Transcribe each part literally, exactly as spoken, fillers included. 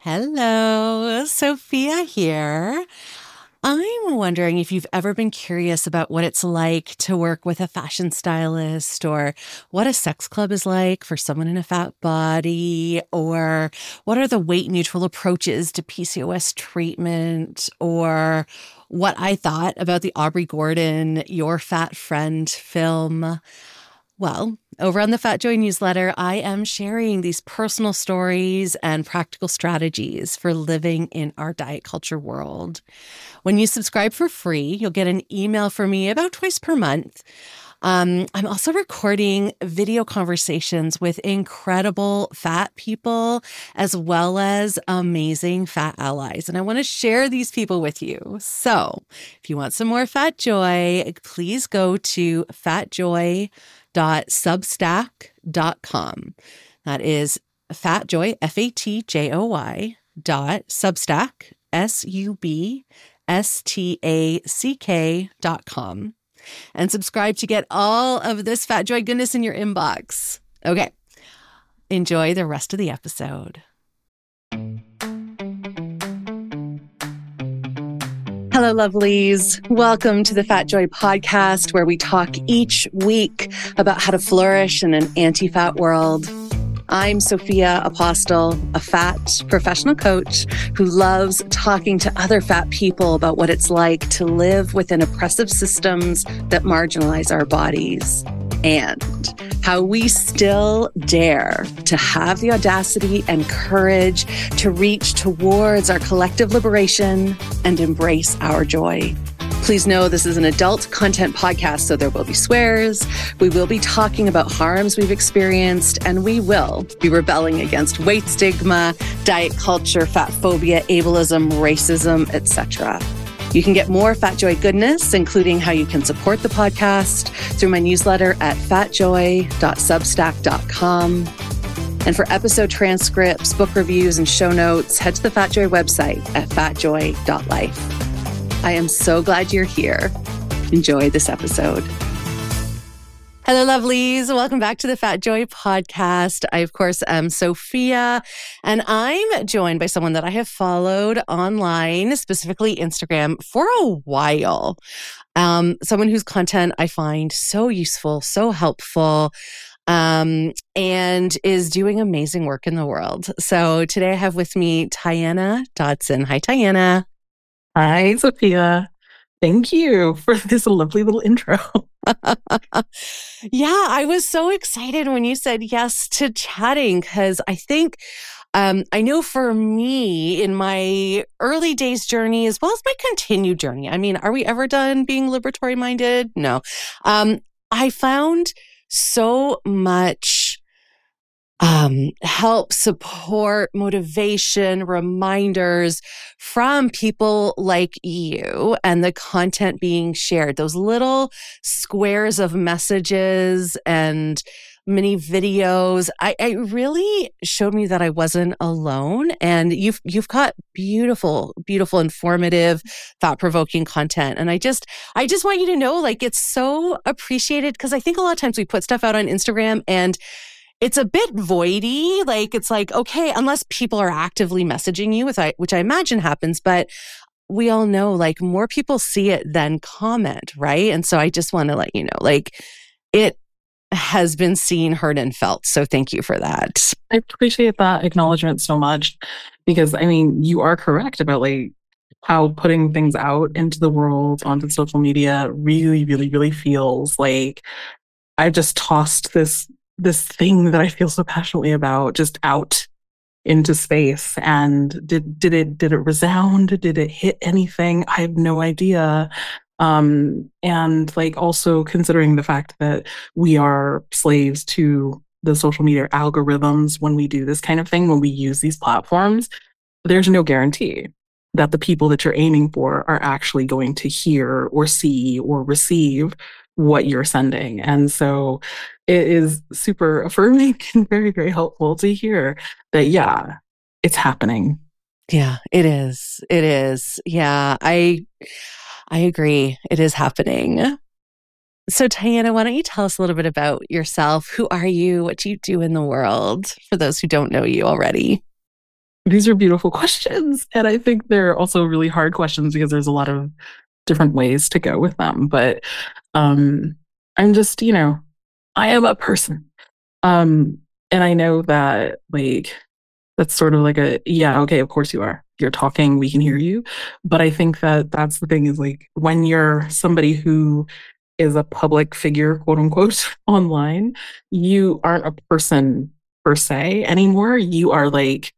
Hello, Sophia here. I'm wondering if you've ever been curious about what it's like to work with a fashion stylist, or what a sex club is like for someone in a fat body, or what are the weight neutral approaches to P C O S treatment, or what I thought about the Aubrey Gordon Your Fat Friend film. Well, over on the Fat Joy newsletter, I am sharing these personal stories and practical strategies for living in our diet culture world. When you subscribe for free, you'll get an email from me about twice per month. Um, I'm also recording video conversations with incredible fat people, as well as amazing fat allies. And I want to share these people with you. So if you want some more Fat Joy, please go to fatjoy dot substack dot com. That is fatjoy, F A T J O Y, dot substack, S U B S T A C K dot com. And subscribe to get all of this Fat Joy goodness in your inbox. Okay, enjoy the rest of the episode. Hello, lovelies. Welcome to the Fat Joy podcast, where we talk each week about how to flourish in an anti-fat world. I'm Sophia Apostle, a fat professional coach who loves talking to other fat people about what it's like to live within oppressive systems that marginalize our bodies, and how we still dare to have the audacity and courage to reach towards our collective liberation and embrace our joy. Please know this is an adult content podcast, so there will be swears, we will be talking about harms we've experienced, and we will be rebelling against weight stigma, diet culture, fat phobia, ableism, racism, et cetera. You can get more Fat Joy goodness, including how you can support the podcast, through my newsletter at fatjoy dot substack dot com. And for episode transcripts, book reviews, and show notes, head to the Fat Joy website at fatjoy dot life. I am so glad you're here. Enjoy this episode. Hello, lovelies. Welcome back to the Fat Joy podcast. I, of course, am Sophia, and I'm joined by someone that I have followed online, specifically Instagram, for a while. Um, someone whose content I find so useful, so helpful, um, and is doing amazing work in the world. So today I have with me Tiana Dodson. Hi, Tiana. Hi, Sophia. Thank you for this lovely little intro. Yeah, I was so excited when you said yes to chatting, because I think, um, I know for me in my early days journey, as well as my continued journey, I mean, are we ever done being liberatory minded? No. Um, I found so much Um, help, support, motivation, reminders from people like you, and the content being shared, those little squares of messages and mini videos. I, I really showed me that I wasn't alone, and you've, you've got beautiful, beautiful, informative, thought-provoking content. And I just, I just want you to know, like, it's so appreciated, because I think a lot of times we put stuff out on Instagram and it's a bit voidy. Like, it's like, okay, unless people are actively messaging you, with I, which I imagine happens, but we all know, like, more people see it than comment, right? And so I just want to let you know, like, it has been seen, heard, and felt. So thank you for that. I appreciate that acknowledgement so much, because, I mean, you are correct about, like, how putting things out into the world onto social media really, really, really feels like I've just tossed this this thing that I feel so passionately about just out into space. And did did it did it resound? Did it hit anything? I have no idea. Um, and like, also considering the fact that we are slaves to the social media algorithms when we do this kind of thing, when we use these platforms, there's no guarantee that the people that you're aiming for are actually going to hear or see or receive what you're sending. And so it is super affirming and very, very helpful to hear that, yeah, it's happening. Yeah, it is. It is. Yeah, I I agree. It is happening. So, Tiana, why don't you tell us a little bit about yourself? Who are you? What do you do in the world, for those who don't know you already? These are beautiful questions. And I think they're also really hard questions because there's a lot of different ways to go with them. But um, I'm just, you know, I am a person. Um, and I know that, like, that's sort of like a, yeah, okay, of course you are. You're talking, we can hear you. But I think that that's the thing is, like, when you're somebody who is a public figure, quote unquote, online, you aren't a person per se anymore. You are like,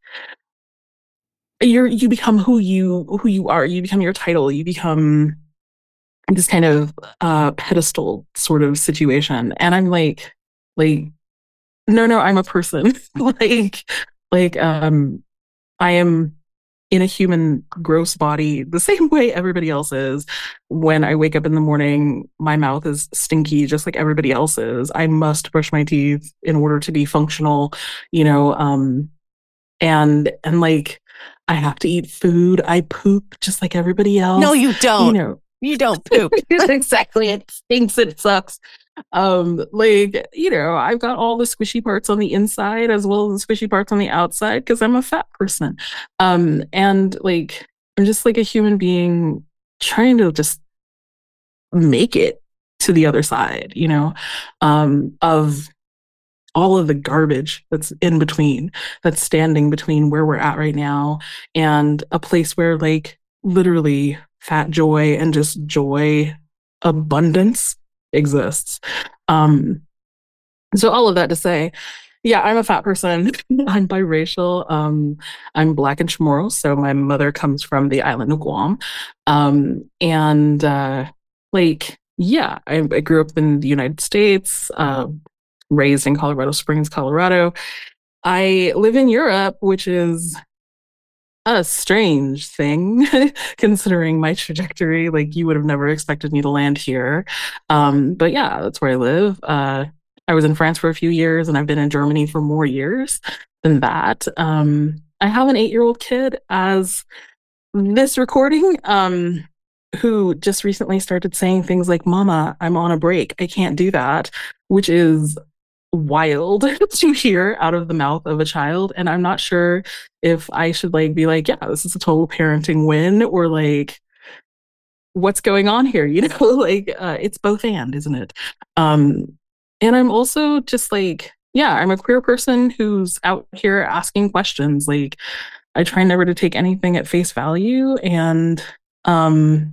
you're, you become who you, who you are. You become your title. You become this kind of uh, pedestal sort of situation. And I'm like, like, no, no, I'm a person. like, like, um, I am in a human gross body the same way everybody else is. When I wake up in the morning, my mouth is stinky just like everybody else is. I must brush my teeth in order to be functional, you know, um, and, and like, I have to eat food. I poop just like everybody else. No, you don't. You know, you don't poop. Exactly. It stinks. It sucks. Um, like, you know, I've got all the squishy parts on the inside as well as the squishy parts on the outside because I'm a fat person. Um, and like, I'm just like a human being trying to just make it to the other side, you know, um, of all of the garbage that's in between, that's standing between where we're at right now and a place where, like, literally fat joy and just joy, abundance exists. Um, so all of that to say, yeah, I'm a fat person. I'm biracial. Um, I'm Black and Chamorro, so my mother comes from the island of Guam. Um, and uh, like, yeah, I, I grew up in the United States, uh, raised in Colorado Springs, Colorado. I live in Europe, which is a strange thing considering my trajectory. Like, you would have never expected me to land here. Um, but yeah, that's where I live. Uh, I was in France for a few years and I've been in Germany for more years than that. Um, I have an eight-year-old kid as this recording, um, who just recently started saying things like, "Mama, I'm on a break. I can't do that," which is wild to hear out of the mouth of a child. And I'm not sure if I should like be like, yeah, this is a total parenting win, or like, what's going on here? You know, like, uh, it's both and, isn't it? Um, and I'm also just like, yeah, I'm a queer person who's out here asking questions. Like, I try never to take anything at face value, and um,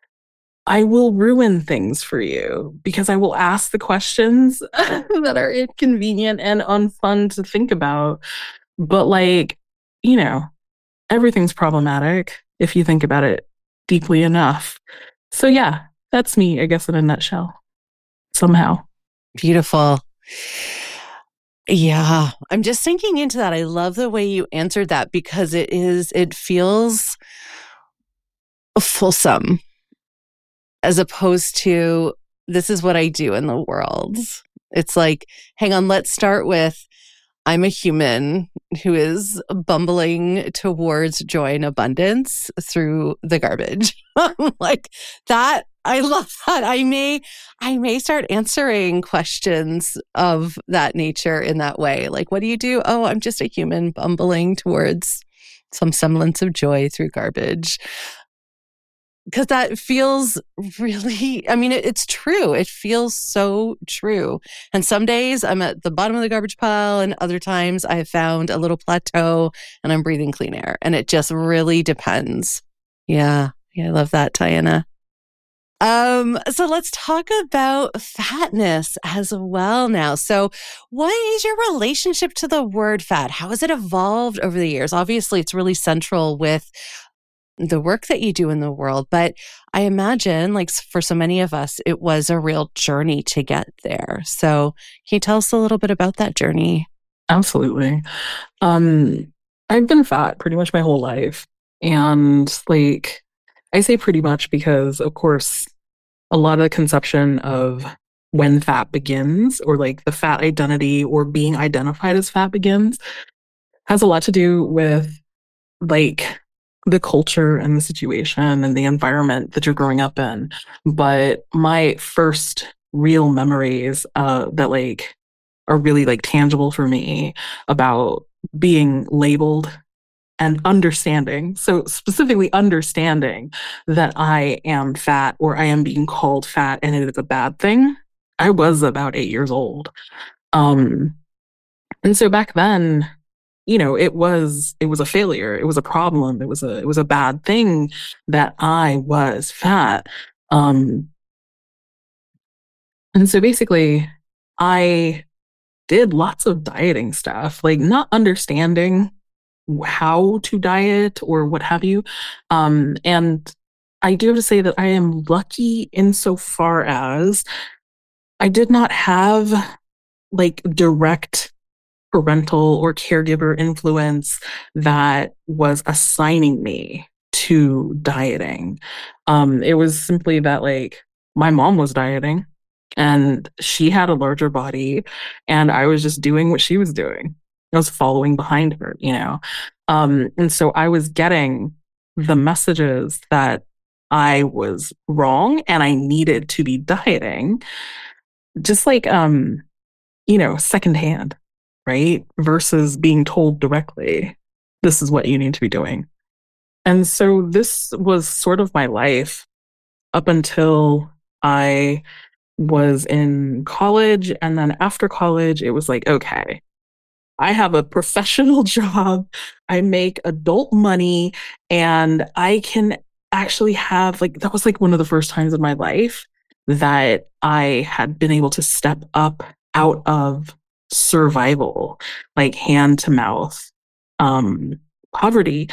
I will ruin things for you because I will ask the questions that are inconvenient and unfun to think about. But like, you know, everything's problematic if you think about it deeply enough. So yeah, that's me, I guess, in a nutshell, somehow. Beautiful. Yeah, I'm just thinking into that. I love the way you answered that because it is, it feels fulsome as opposed to, this is what I do in the world. It's like, hang on, let's start with, I'm a human who is bumbling towards joy and abundance through the garbage. Like that, I love that. I may, I may start answering questions of that nature in that way. Like, what do you do? Oh, I'm just a human bumbling towards some semblance of joy through garbage. Because that feels really, I mean, it, it's true. It feels so true. And some days I'm at the bottom of the garbage pile, and other times I have found a little plateau and I'm breathing clean air. And it just really depends. Yeah. Yeah. I love that, Tiana. Um, so let's talk about fatness as well now. So what is your relationship to the word fat? How has it evolved over the years? Obviously, it's really central with the work that you do in the world. But I imagine, like, for so many of us, it was a real journey to get there. So can you tell us a little bit about that journey? Absolutely. Um, I've been fat pretty much my whole life. And like, I say pretty much because, of course, a lot of the conception of when fat begins, or like the fat identity or being identified as fat begins, has a lot to do with like the culture and the situation and the environment that you're growing up in. But my first real memories uh, that like are really like tangible for me about being labeled and understanding, so specifically understanding that I am fat or I am being called fat and it is a bad thing, I was about eight years old. Um, and so back then, you know, it was it was a failure. It was a problem. It was a it was a bad thing that I was fat. Um, and so basically, I did lots of dieting stuff, like not understanding how to diet or what have you. Um, and I do have to say that I am lucky insofar as I did not have like direct parental or caregiver influence that was assigning me to dieting. Um, it was simply that like my mom was dieting and she had a larger body and I was just doing what she was doing. I was following behind her, you know? Um, and so I was getting the messages that I was wrong and I needed to be dieting, just like, um, you know, secondhand, right? Versus being told directly, this is what you need to be doing. And so this was sort of my life up until I was in college. And then after college, it was like, okay, I have a professional job. I make adult money and I can actually have like, that was like one of the first times in my life that I had been able to step up out of survival, like hand to mouth, um, poverty.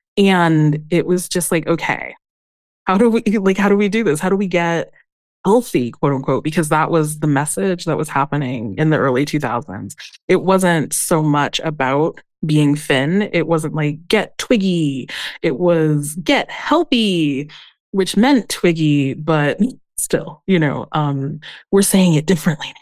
And it was just like, okay, how do we, like, how do we do this? How do we get healthy, quote unquote, because that was the message that was happening in the early two thousands. It wasn't so much about being thin. It wasn't like get twiggy. It was get healthy, which meant twiggy, but still, you know, um, we're saying it differently.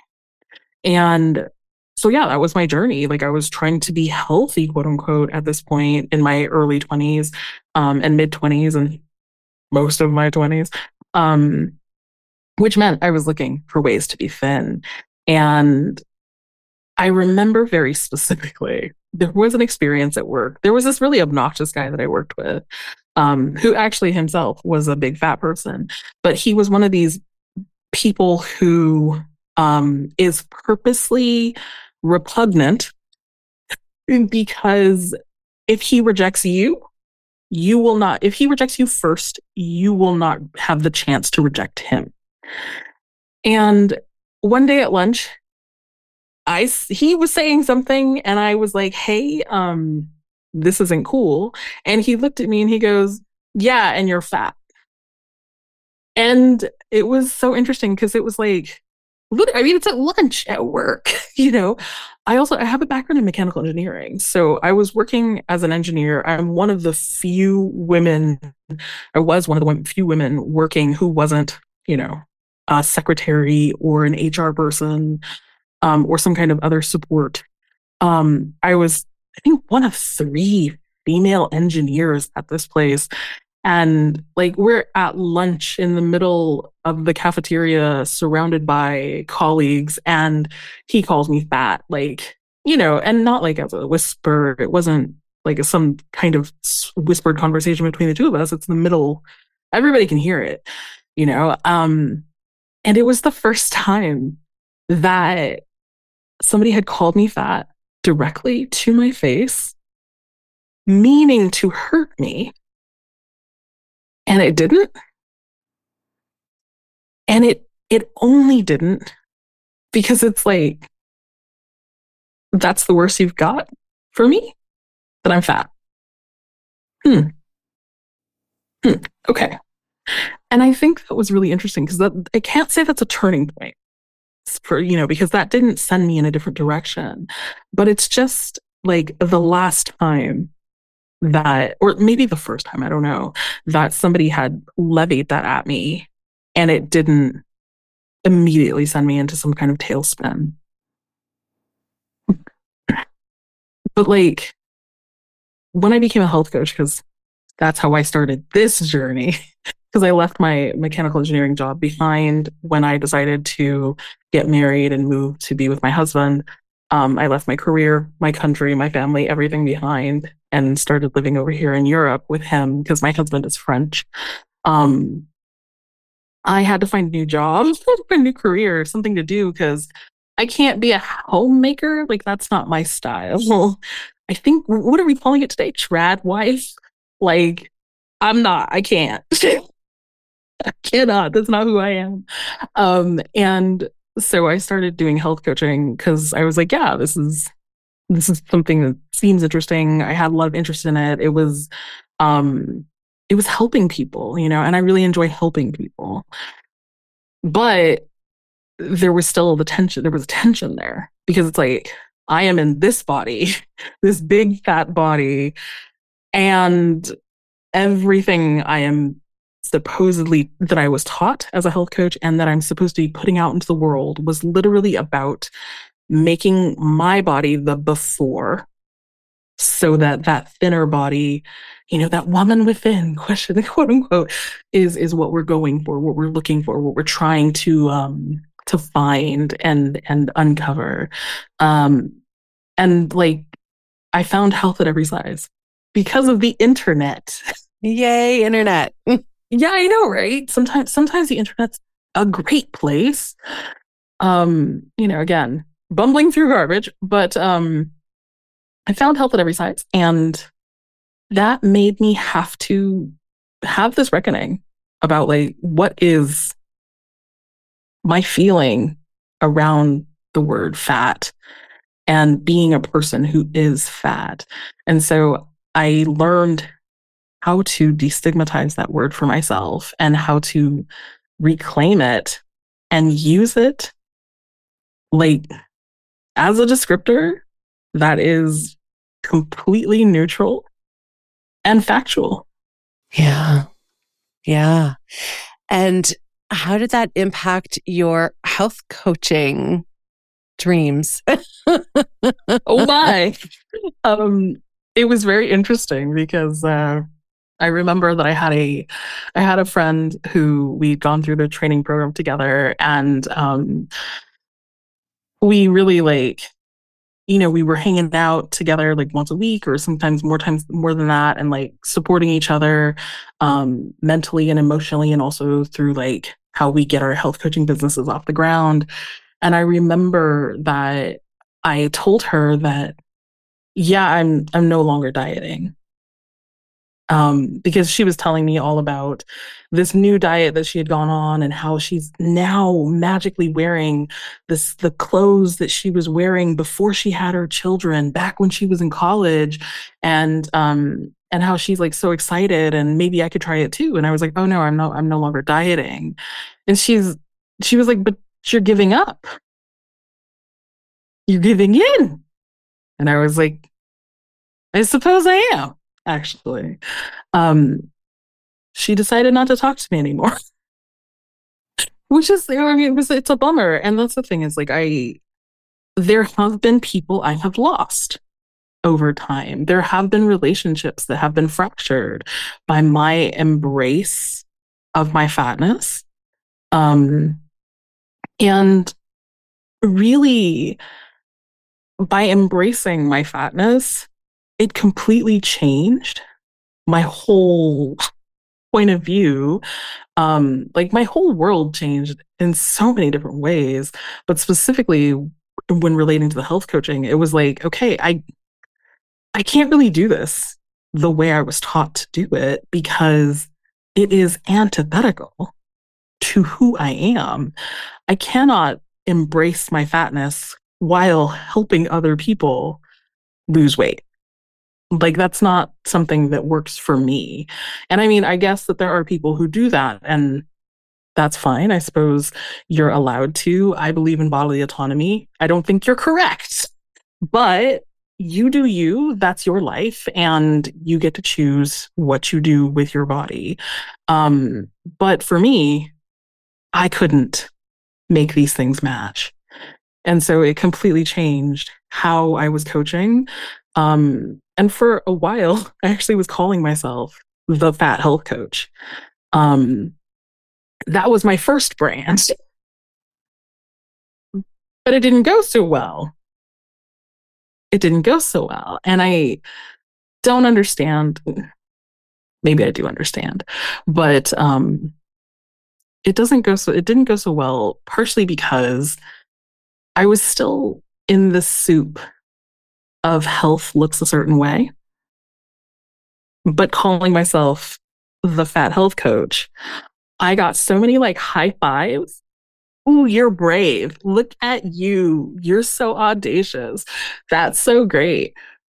And so, yeah, that was my journey. Like I was trying to be healthy, quote unquote, at this point in my early twenties, um, and mid twenties and most of my twenties. Um, which meant I was looking for ways to be thin. And I remember very specifically, there was an experience at work. There was this really obnoxious guy that I worked with, um, who actually himself was a big fat person, but he was one of these people who um, is purposely repugnant because if he rejects you, you will not, if he rejects you first, you will not have the chance to reject him. And one day at lunch, I, he was saying something and I was like, hey, um, this isn't cool. And he looked at me and he goes, yeah, and you're fat. And it was so interesting because it was like, I mean, it's at lunch at work, you know. I also, I have a background in mechanical engineering. So I was working as an engineer. I'm one of the few women, I was one of the few women working who wasn't, you know, a secretary or an H R person, um, or some kind of other support. Um, I was, I think, one of three female engineers at this place. And like, we're at lunch in the middle of the cafeteria surrounded by colleagues and he calls me fat, like, you know, and not like as a whisper. It wasn't like some kind of whispered conversation between the two of us. It's in the middle. Everybody can hear it, you know? Um, And it was the first time that somebody had called me fat directly to my face, meaning to hurt me. And it didn't. And it it only didn't because it's like, that's the worst you've got for me? That I'm fat. Hmm. Hmm. Okay. And I think that was really interesting because that I can't say that's a turning point for, you know, because that didn't send me in a different direction. But it's just like the last time that, or maybe the first time, I don't know, that somebody had levied that at me and it didn't immediately send me into some kind of tailspin. But like when I became a health coach, because that's how I started this journey, because I left my mechanical engineering job behind when I decided to get married and move to be with my husband. Um, I left my career, my country, my family, everything behind and started living over here in Europe with him because my husband is French. Um, I had to find a new job, a new career, something to do because I can't be a homemaker. Like, that's not my style. I think, what are we calling it today? Trad wife? Like, I'm not, I can't. I cannot. That's not who I am. Um, and so I started doing health coaching because I was like, yeah, this is this is something that seems interesting. I had a lot of interest in it. It was um it was helping people, you know, and I really enjoy helping people. But there was still the tension, there was a tension there because it's like, I am in this body, this big fat body, and everything I am supposedly that I was taught as a health coach and that I'm supposed to be putting out into the world was literally about making my body the before so that that thinner body, you know, that woman within, question, quote unquote, is, is what we're going for, what we're looking for, what we're trying to, um, to find and, and uncover. Um, and like, I found health at every size because of the internet. Yay, internet. Yeah, I know, right? Sometimes, sometimes the internet's a great place. Um, you know, again, bumbling through garbage, but um, I found health at every size, and that made me have to have this reckoning about like, what is my feeling around the word fat and being a person who is fat. And so I learned how to destigmatize that word for myself and how to reclaim it and use it like as a descriptor that is completely neutral and factual. Yeah. Yeah. And how did that impact your health coaching dreams? Oh my. Um, it was very interesting because uh I remember that I had a, I had a friend who we'd gone through the training program together, and um, we really like, you know, we were hanging out together like once a week, or sometimes more times more than that, and like supporting each other um, mentally and emotionally, and also through like how we get our health coaching businesses off the ground. And I remember that I told her that, yeah, I'm I'm no longer dieting. Um, because she was telling me all about this new diet that she had gone on and how she's now magically wearing this, the clothes that she was wearing before she had her children back when she was in college. And, um, and how she's like so excited and maybe I could try it too. And I was like, oh no, I'm no, I'm no longer dieting. And she's, she was like, but you're giving up. You're giving in. And I was like, I suppose I am. Actually, um, she decided not to talk to me anymore, which is, I mean, it was, it's a bummer. And that's the thing is like, I, there have been people I have lost over time. There have been relationships that have been fractured by my embrace of my fatness. Um, and really by embracing my fatness, it completely changed my whole point of view. Um, like my whole world changed in so many different ways, but specifically when relating to the health coaching, it was like, okay, I, I can't really do this the way I was taught to do it because it is antithetical to who I am. I cannot embrace my fatness while helping other people lose weight. Like, that's not something that works for me. And I mean, I guess that there are people who do that, and that's fine. I suppose you're allowed to. I believe in bodily autonomy. I don't think you're correct, but you do you. That's your life, and you get to choose what you do with your body. Um, but for me, I couldn't make these things match. And so it completely changed how I was coaching. Um, and for a while, I actually was calling myself the Fat Health Coach. Um, that was my first brand, but it didn't go so well. It didn't go so well. And I, don't understand. Maybe I do understand, but um, it doesn't go so, it didn't go so well, partially because I was still in the soup of health looks a certain way, but calling myself the fat health coach, I got so many like high fives. Ooh, you're brave. Look at you. You're so audacious. That's so great.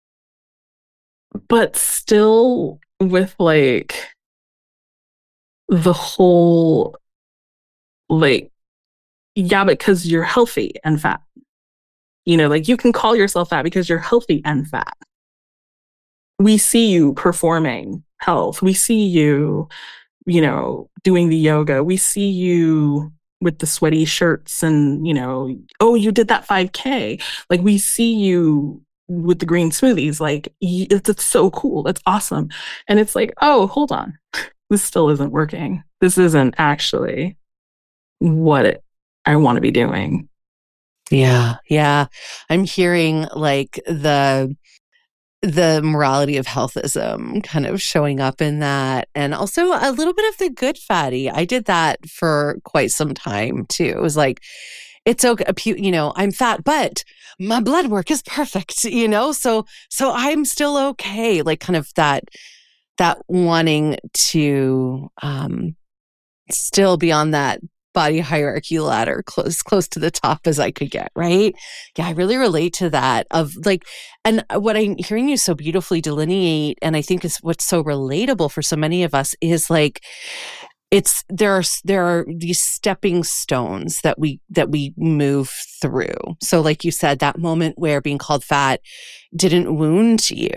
But still with like the whole, like, yeah, because you're healthy and fat. You know, like you can call yourself fat because you're healthy and fat. We see you performing health. We see you, you know, doing the yoga. We see you with the sweaty shirts and, you know, oh, you did that five K. Like we see you with the green smoothies. Like it's, it's so cool. That's awesome. And it's like, oh, hold on. This still isn't working. This isn't actually what it, I want to be doing. Yeah. Yeah. I'm hearing like the, the morality of healthism kind of showing up in that. And also a little bit of the good fatty. I did that for quite some time too. It was like, it's okay, you know, I'm fat, but my blood work is perfect, you know? So, so I'm still okay. Like kind of that, that wanting to, um, still be on that body hierarchy ladder close close to the top as I could get, right? Yeah, I really relate to that of like, and what I'm hearing you so beautifully delineate, and I think is what's so relatable for so many of us is like, it's there are there are these stepping stones that we that we move through. So like you said, that moment where being called fat didn't wound you.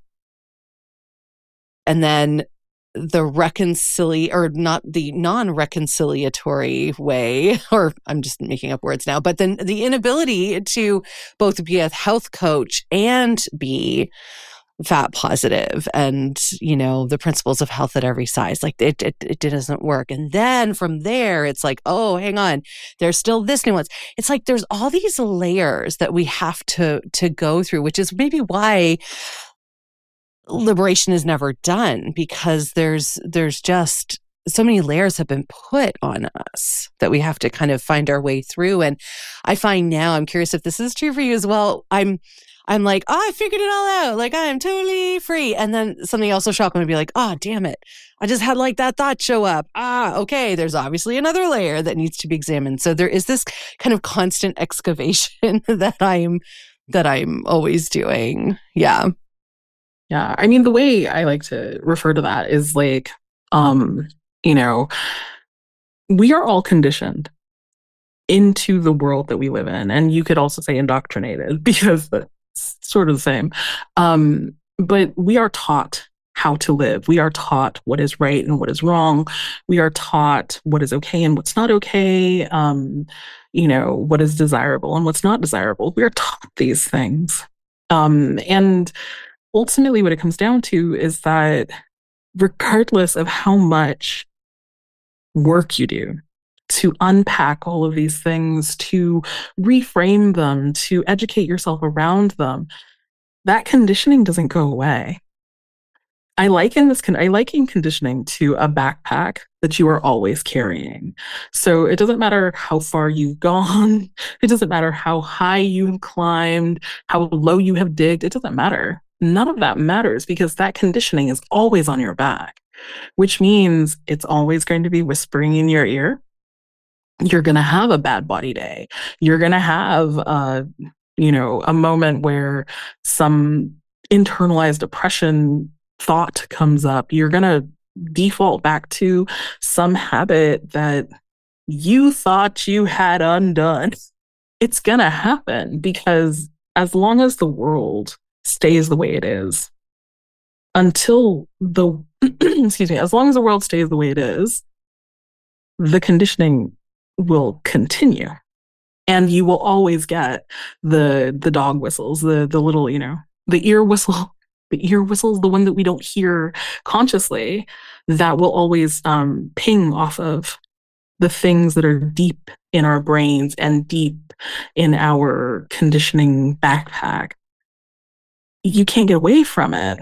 And then the reconcili or not the non-reconciliatory way, or I'm just making up words now, but then the inability to both be a health coach and be fat positive and, you know, the principles of health at every size, like it, it, it doesn't work. And then from there, it's like, oh, hang on, there's still this nuance. It's like, there's all these layers that we have to, to go through, which is maybe why liberation is never done, because there's there's just so many layers have been put on us that we have to kind of find our way through. And I find now, I'm curious if this is true for you as well. I'm I'm like, oh, I figured it all out. Like I'm totally free. And then something else will show up and I'll be like, oh, damn it. I just had like that thought show up. Ah, okay. There's obviously another layer that needs to be examined. So there is this kind of constant excavation that I'm that I'm always doing. Yeah. Yeah. I mean, the way I like to refer to that is like, um, you know, we are all conditioned into the world that we live in. And you could also say indoctrinated because that's sort of the same. Um, but we are taught how to live. We are taught what is right and what is wrong. We are taught what is okay and what's not okay. Um, you know, what is desirable and what's not desirable. We are taught these things. Um, and ultimately, what it comes down to is that regardless of how much work you do to unpack all of these things, to reframe them, to educate yourself around them, that conditioning doesn't go away. I liken this, con- I liken conditioning to a backpack that you are always carrying. So it doesn't matter how far you've gone. It doesn't matter how high you have climbed, how low you have digged. It doesn't matter. None of that matters because that conditioning is always on your back, which means it's always going to be whispering in your ear. You're going to have a bad body day. You're going to have, uh, you know, a moment where some internalized depression thought comes up. You're going to default back to some habit that you thought you had undone. It's going to happen because as long as the world stays the way it is, until the, excuse me, as long as the world stays the way it is, the conditioning will continue. And you will always get the the dog whistles, the the little, you know, the ear whistle. The ear whistle is the one that we don't hear consciously, that will always um, ping off of the things that are deep in our brains and deep in our conditioning backpack. You can't get away from it.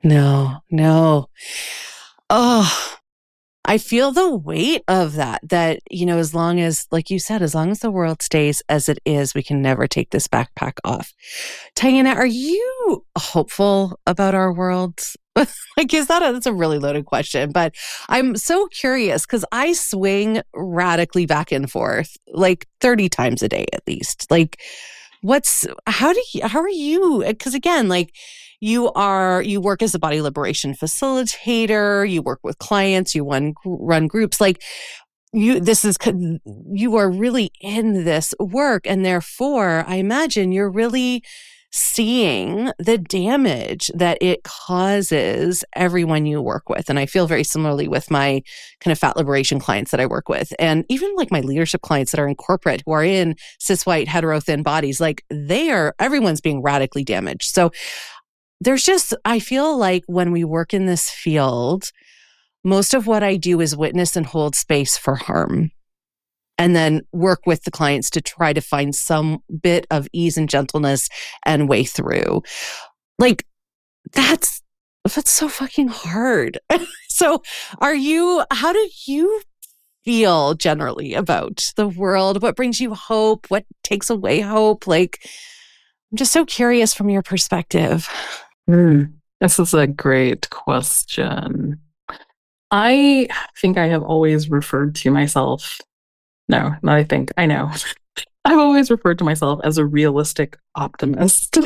No, no. Oh, I feel the weight of that, that, you know, as long as, like you said, as long as the world stays as it is, we can never take this backpack off. Diana, are you hopeful about our world? Like, is that a, that's a really loaded question, but I'm so curious because I swing radically back and forth like thirty times a day at least. Like, what's, how do you, how are you? Because again, like, you are, you work as a body liberation facilitator, you work with clients, you run, run groups, like you, this is, you are really in this work. And therefore, I imagine you're really seeing the damage that it causes everyone you work with. And I feel very similarly with my kind of fat liberation clients that I work with. And even like my leadership clients that are in corporate who are in cis white hetero thin bodies, like they are, everyone's being radically damaged. So there's just, I feel like when we work in this field, most of what I do is witness and hold space for harm, and then work with the clients to try to find some bit of ease and gentleness and way through. Like, that's, that's so fucking hard. So are you, how do you feel generally about the world? What brings you hope? What takes away hope? Like, I'm just so curious from your perspective. Mm, this is a great question. I think I have always referred to myself, no, not I think, I know. I've always referred to myself as a realistic optimist.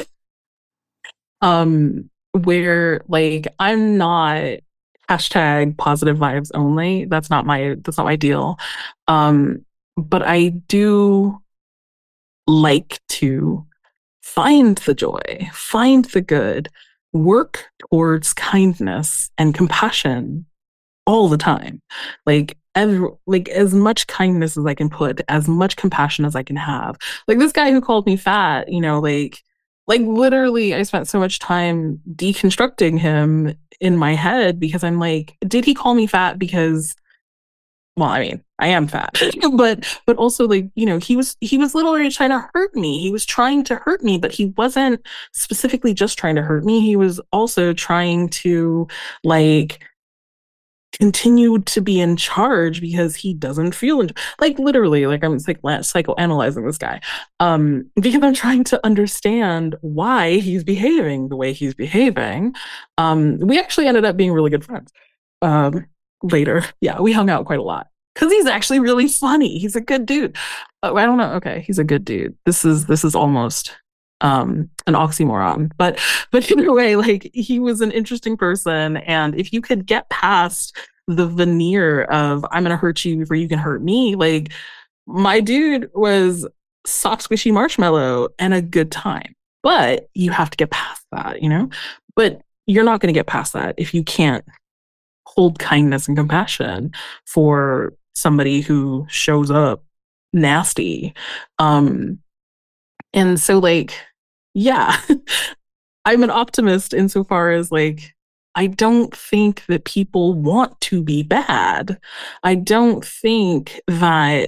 um, where like I'm not hashtag positive vibes only. That's not my that's not my deal. Um, but I do like to find the joy, find the good, work towards kindness and compassion all the time. Like, every, like as much kindness as I can put, as much compassion as I can have. Like this guy who called me fat, you know, like, like literally I spent so much time deconstructing him in my head because I'm like, did he call me fat because, well, I mean, I am fat, but, but also like, you know, he was, he was literally trying to hurt me. He was trying to hurt me, but he wasn't specifically just trying to hurt me. He was also trying to like, continue to be in charge because he doesn't feel in, like literally like I'm like psychoanalyzing this guy um because I'm trying to understand why he's behaving the way he's behaving. Um we actually ended up being really good friends um later. Yeah, we hung out quite a lot because he's actually really funny. He's a good dude. uh, I don't know, okay, he's a good dude. This is this is almost um an oxymoron, but but in a way, like he was an interesting person. And if you could get past the veneer of I'm gonna hurt you before you can hurt me, like my dude was soft squishy marshmallow and a good time. But you have to get past that, you know. But you're not going to get past that if you can't hold kindness and compassion for somebody who shows up nasty. um and so like, yeah, I'm an optimist insofar as like, I don't think that people want to be bad. I don't think that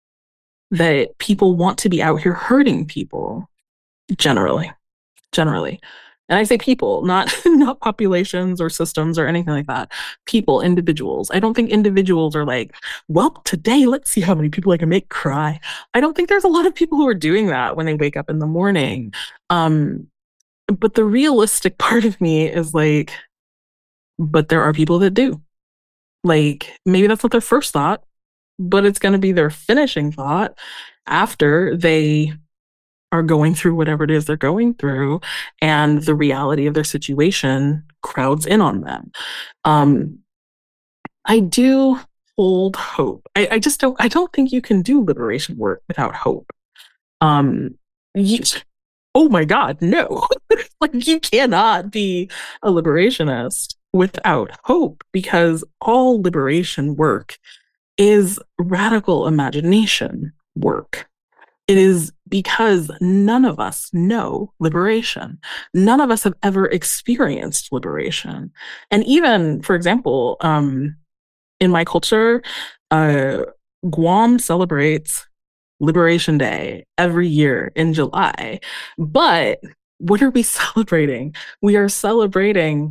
that people want to be out here hurting people generally. Generally. And I say people, not not populations or systems or anything like that. People, individuals. I don't think individuals are like, well, today let's see how many people I can make cry. I don't think there's a lot of people who are doing that when they wake up in the morning. Um, but the realistic part of me is like, but there are people that do. Like, maybe that's not their first thought, but it's going to be their finishing thought after they are going through whatever it is they're going through, and the reality of their situation crowds in on them. Um, I do hold hope. I, I just don't, I don't think you can do liberation work without hope. Um, you, oh my God, no. Like, you cannot be a liberationist without hope, because all liberation work is radical imagination work. It is because none of us know liberation. None of us have ever experienced liberation. And even, for example, um, in my culture, uh, Guam celebrates Liberation Day every year in July. But what are we celebrating? We are celebrating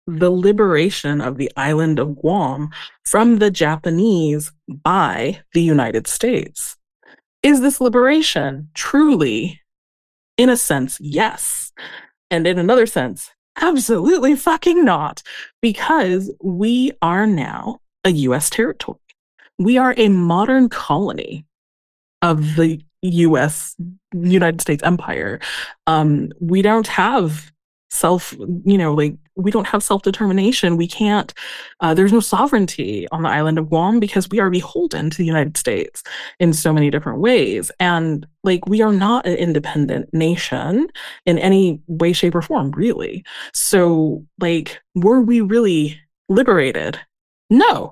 the liberation of the island of Guam from the Japanese by the United States. Is this liberation? Truly, in a sense, yes. And in another sense, absolutely fucking not, because we are now a U S territory. We are a modern colony of the U S United States Empire. Um, we don't have self, you know, like we don't have self-determination. We can't, uh, there's no sovereignty on the island of Guam because we are beholden to the United States in so many different ways. And like, we are not an independent nation in any way, shape, or form, really. So like, were we really liberated? No.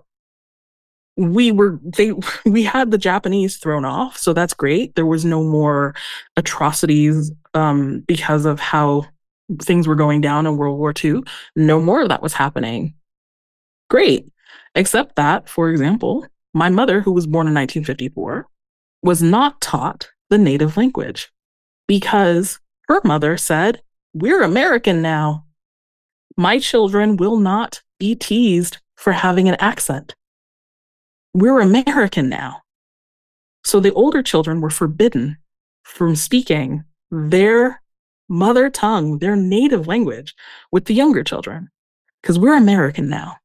We were, they, we had the Japanese thrown off. So that's great. There was no more atrocities, um, because of how things were going down in World War Two. No more of that was happening. Great. Except that, for example, my mother, who was born in nineteen fifty-four, was not taught the native language because her mother said, "We're American now. My children will not be teased for having an accent. We're American now." So the older children were forbidden from speaking their mother tongue, their native language, with the younger children, because we're American now.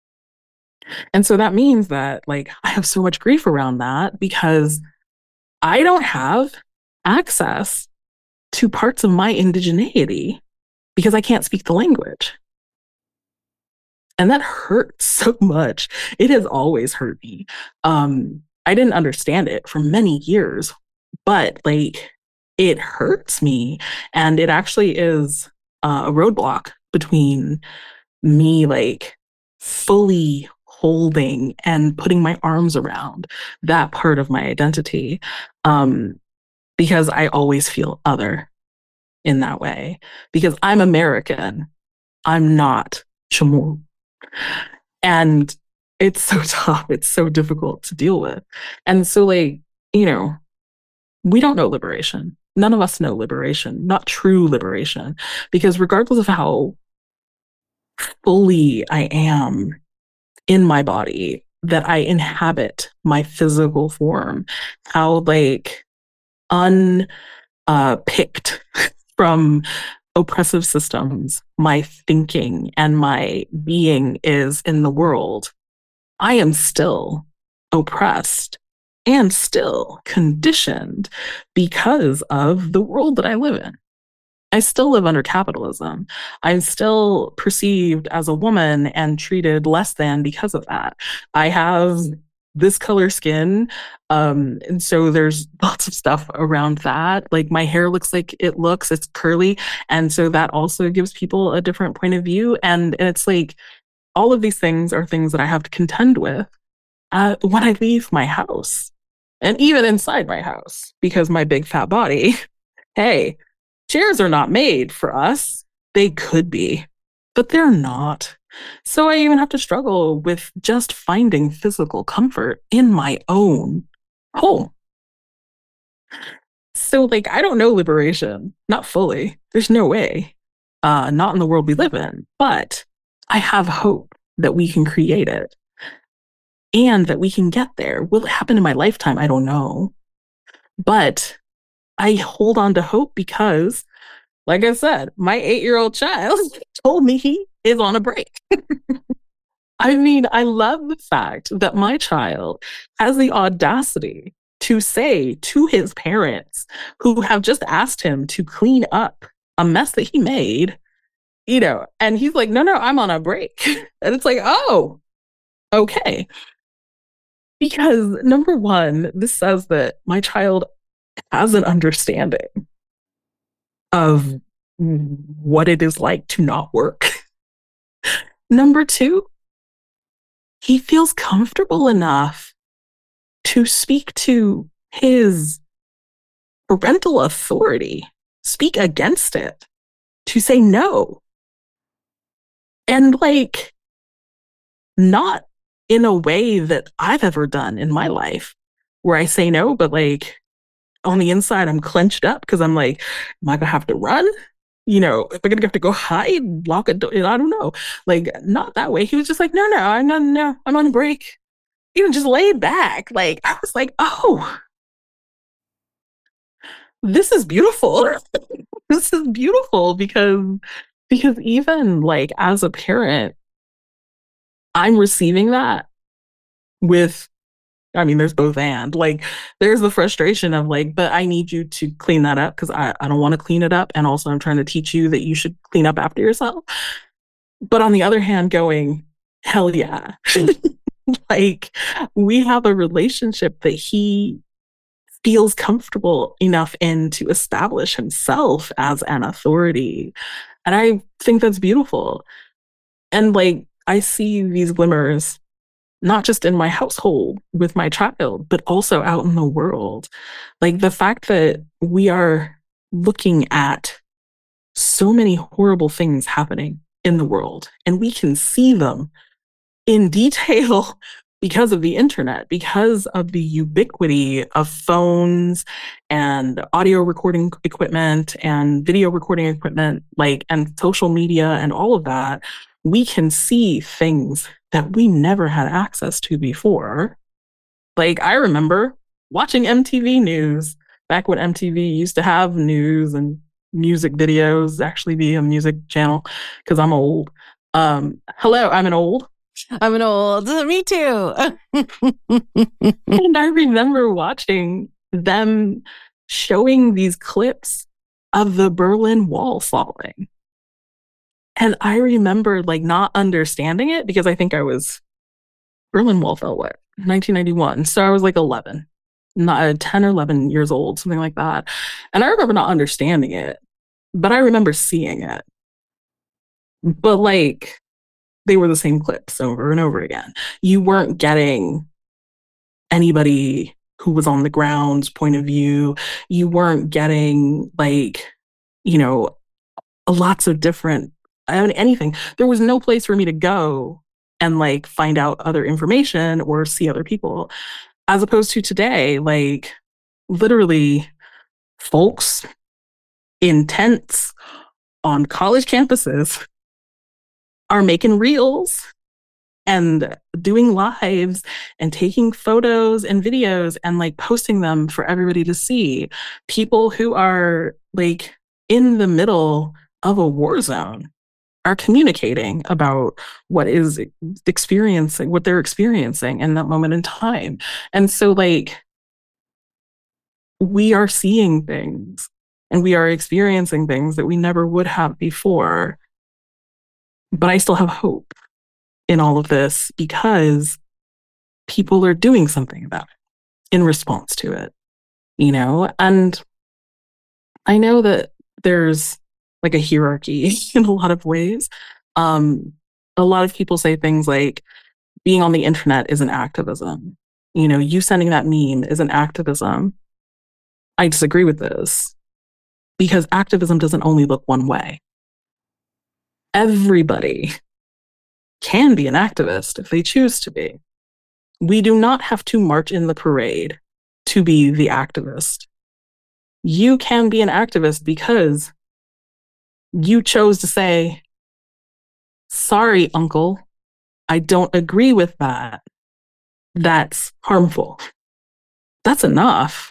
And so that means that, like, I have so much grief around that because I don't have access to parts of my indigeneity because I can't speak the language. And that hurts so much. It has always hurt me. Um, I didn't understand it for many years, but like, it hurts me. And it actually is uh, a roadblock between me, like, fully holding and putting my arms around that part of my identity. Um, because I always feel other in that way. Because I'm American. I'm not Chamorro. And it's so tough. It's so difficult to deal with. And so, like, you know, we don't know liberation. None of us know liberation, not true liberation, because regardless of how fully I am in my body, that I inhabit my physical form, how like unpicked uh, picked from oppressive systems my thinking and my being is in the world, I am still oppressed and still conditioned because of the world that I live in. I still live under capitalism. I'm still perceived as a woman and treated less than because of that. I have this color skin. Um, and so there's lots of stuff around that. Like my hair looks like it looks, it's curly. And so that also gives people a different point of view. And, and it's like, all of these things are things that I have to contend with uh, when I leave my house. And even inside my house, because my big fat body, hey, chairs are not made for us. They could be, but they're not. So I even have to struggle with just finding physical comfort in my own home. So like, I don't know liberation, not fully. There's no way, uh, not in the world we live in, but I have hope that we can create it. And that we can get there. Will it happen in my lifetime? I don't know. But I hold on to hope because, like I said, my eight-year-old child told me he is on a break. I mean, I love the fact that my child has the audacity to say to his parents who have just asked him to clean up a mess that he made, you know, and he's like, no, no, I'm on a break. And it's like, oh, okay. Because number one, this says that my child has an understanding of what it is like to not work. Number two, he feels comfortable enough to speak to his parental authority, speak against it, to say no. And like, not in a way that I've ever done in my life where I say no, but like on the inside, I'm clenched up because I'm like, am I gonna have to run? You know, if I'm gonna have to go hide, lock a door, I don't know. Like, not that way. He was just like, no, no, I'm not, no, I'm on break. You know, just laid back. Like, I was like, oh, this is beautiful. This is beautiful because because even like as a parent, I'm receiving that with, I mean, there's both and like there's the frustration of like, but I need you to clean that up because I, I don't want to clean it up. And also I'm trying to teach you that you should clean up after yourself. But on the other hand, going, hell yeah. Like we have a relationship that he feels comfortable enough in to establish himself as an authority. And I think that's beautiful. And like, I see these glimmers, not just in my household with my child, but also out in the world. Like the fact that we are looking at so many horrible things happening in the world, and we can see them in detail because of the internet, because of the ubiquity of phones and audio recording equipment and video recording equipment, like, and social media and all of that, we can see things that we never had access to before. Like, I remember watching M T V News back when M T V used to have news and music videos, actually be a music channel, because I'm old. Um, hello, I'm an old. I'm an old. Me too. And I remember watching them showing these clips of the Berlin Wall falling. And I remember like not understanding it because I think I was, Berlin Wall fell what? nineteen ninety-one. So I was like eleven, not ten or eleven years old, something like that. And I remember not understanding it, but I remember seeing it. But like, they were the same clips over and over again. You weren't getting anybody who was on the ground's point of view. You weren't getting like, you know, lots of different, I mean, anything. There was no place for me to go and like find out other information or see other people. As opposed to today, like literally folks in tents on college campuses are making reels and doing lives and taking photos and videos and like posting them for everybody to see. People who are like in the middle of a war zone are communicating about what is experiencing, what they're experiencing in that moment in time. And so like, we are seeing things and we are experiencing things that we never would have before. But I still have hope in all of this because people are doing something about it in response to it, you know? And I know that there's like a hierarchy in a lot of ways. Um, a lot of people say things like being on the internet is an activism. You know, you sending that meme is an activism. I disagree with this because activism doesn't only look one way. Everybody can be an activist if they choose to be. We do not have to march in the parade to be the activist. You can be an activist because you chose to say, sorry, uncle, I don't agree with that. That's harmful. That's enough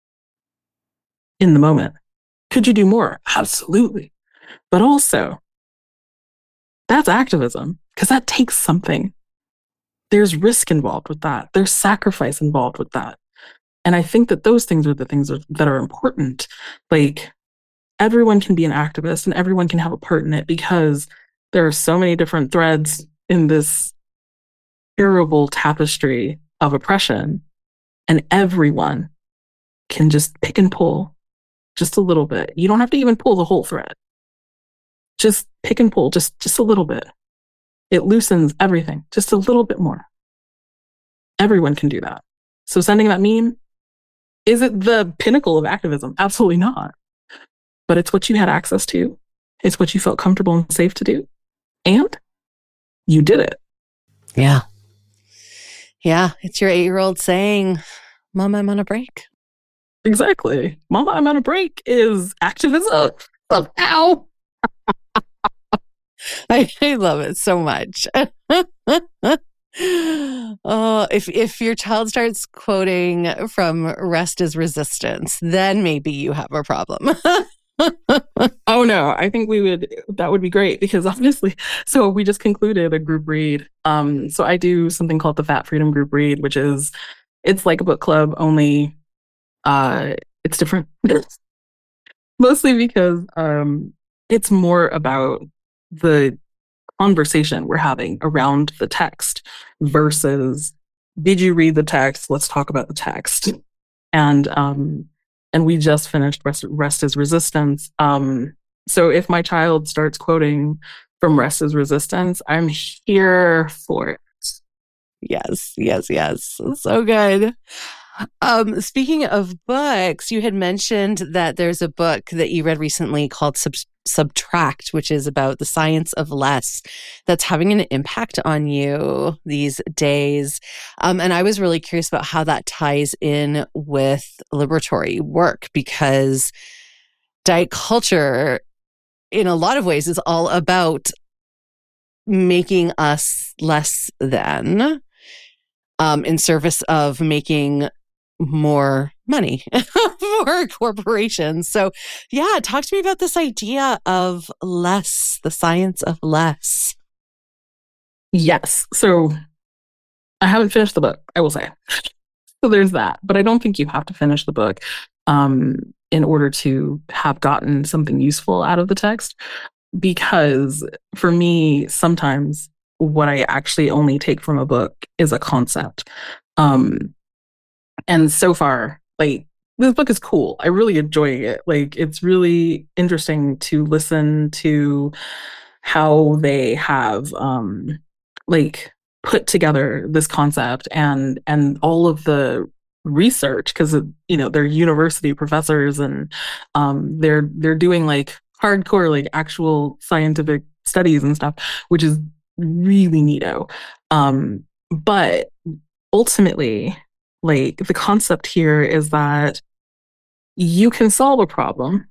in the moment. Could you do more? Absolutely. But also, that's activism because that takes something. There's risk involved with that. There's sacrifice involved with that. And I think that those things are the things that are important. Like, everyone can be an activist and everyone can have a part in it because there are so many different threads in this terrible tapestry of oppression. And everyone can just pick and pull just a little bit. You don't have to even pull the whole thread. Just pick and pull, just, just a little bit. It loosens everything, just a little bit more. Everyone can do that. So sending that meme, is it the pinnacle of activism? Absolutely not. But it's what you had access to. It's what you felt comfortable and safe to do. And you did it. Yeah. Yeah. It's your eight-year-old saying, Mom, I'm on a break. Exactly. Mama, I'm on a break is activism. Ow. I, I love it so much. Oh, if if your child starts quoting from Rest is Resistance, then maybe you have a problem. Oh no, I think we would, that would be great because obviously, so we just concluded a group read. Um, so I do something called the Fat Freedom Group Read, which is, it's like a book club, only uh, it's different. Mostly because um, it's more about the conversation we're having around the text versus, did you read the text? Let's talk about the text. And um, and we just finished Rest, Rest is Resistance. Um, so if my child starts quoting from Rest is Resistance, I'm here for it. Yes, yes, yes. So good. Um, speaking of books, you had mentioned that there's a book that you read recently called Sub- Subtract, which is about the science of less that's having an impact on you these days. Um, and I was really curious about how that ties in with liberatory work, because diet culture, in a lot of ways, is all about making us less than, um, in service of making more money for corporations. So yeah, talk to me about this idea of less, the science of less. Yes. So I haven't finished the book, I will say. So there's that. But I don't think you have to finish the book um, in order to have gotten something useful out of the text. Because for me, sometimes what I actually only take from a book is a concept. Um, and so far, like, this book is cool. I really enjoy it. Like, it's really interesting to listen to how they have, um, like, put together this concept and and all of the research, because you know they're university professors and um, they're they're doing like hardcore, like actual scientific studies and stuff, which is really neato. Um, but ultimately, like, the concept here is that you can solve a problem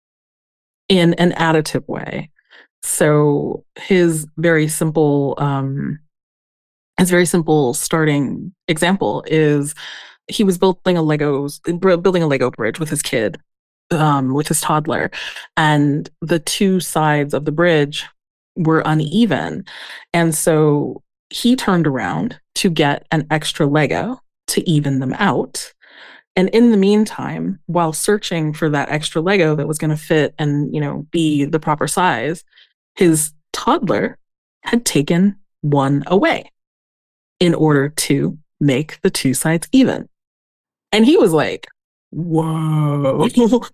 in an additive way. So his very simple, um, his very simple starting example is he was building a Legos, building a Lego bridge with his kid, um, with his toddler, and the two sides of the bridge were uneven. And so he turned around to get an extra Lego to even them out. And in the meantime, while searching for that extra Lego that was going to fit and, you know, be the proper size, his toddler had taken one away in order to make the two sides even. And he was like, whoa.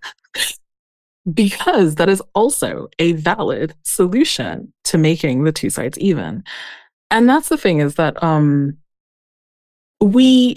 Because that is also a valid solution to making the two sides even. And that's the thing, is that um, we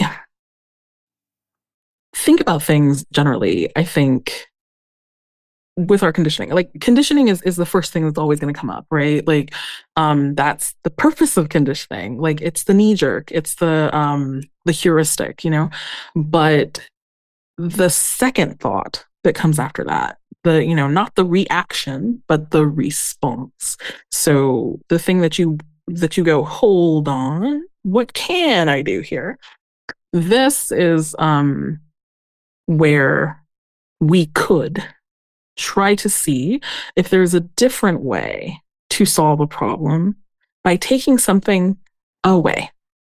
think about things generally, I think, with our conditioning. Like, conditioning is, is the first thing that's always going to come up, right? Like, um, that's the purpose of conditioning. Like, it's the knee jerk, it's the um, the heuristic, you know? But the second thought that comes after that, the, you know, not the reaction, but the response. So the thing that you, that you go, hold on, what can I do here? This is um, where we could try to see if there's a different way to solve a problem by taking something away.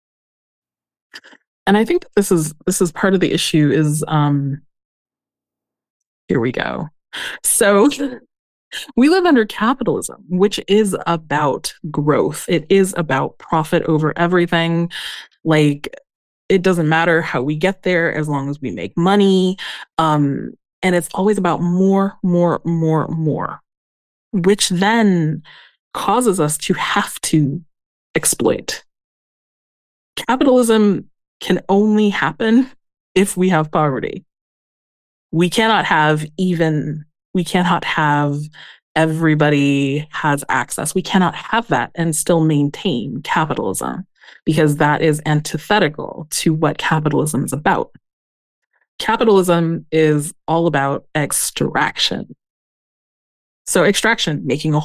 And I think that this is, this is part of the issue is, um, here we go. So we live under capitalism, which is about growth. It is about profit over everything. Like, it doesn't matter how we get there as long as we make money. Um, and it's always about more, more, more, more, which then causes us to have to exploit. Capitalism can only happen if we have poverty. We cannot have even, we cannot have everybody has access. We cannot have that and still maintain capitalism, because that is antithetical to what capitalism is about. Capitalism is all about extraction. So extraction, making a whole,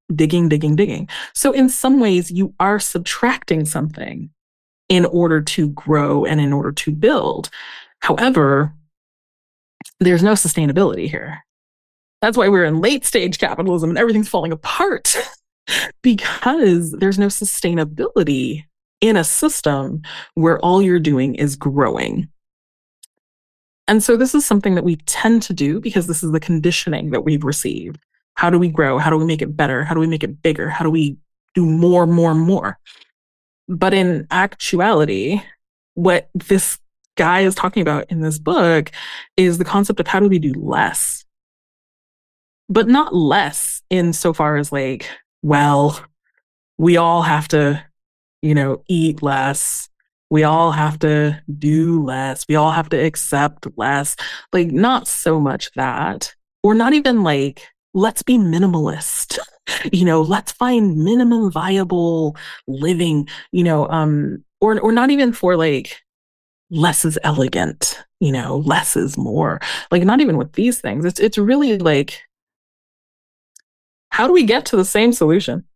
digging, digging, digging. So in some ways, you are subtracting something in order to grow and in order to build. However, there's no sustainability here. That's why we're in late stage capitalism and everything's falling apart because there's no sustainability in a system where all you're doing is growing. And so this is something that we tend to do because this is the conditioning that we've received. How do we grow? How do we make it better? How do we make it bigger? How do we do more, more, more? But in actuality, what this guy is talking about in this book is the concept of how do we do less? But not less insofar as like, well, we all have to, you know, eat less. We all have to do less. We all have to accept less. Like, not so much that, or not even like, let's be minimalist. You know, let's find minimum viable living, you know, um, or or not even for like less is elegant, you know, less is more. Like, not even with these things. It's it's really like, how do we get to the same solution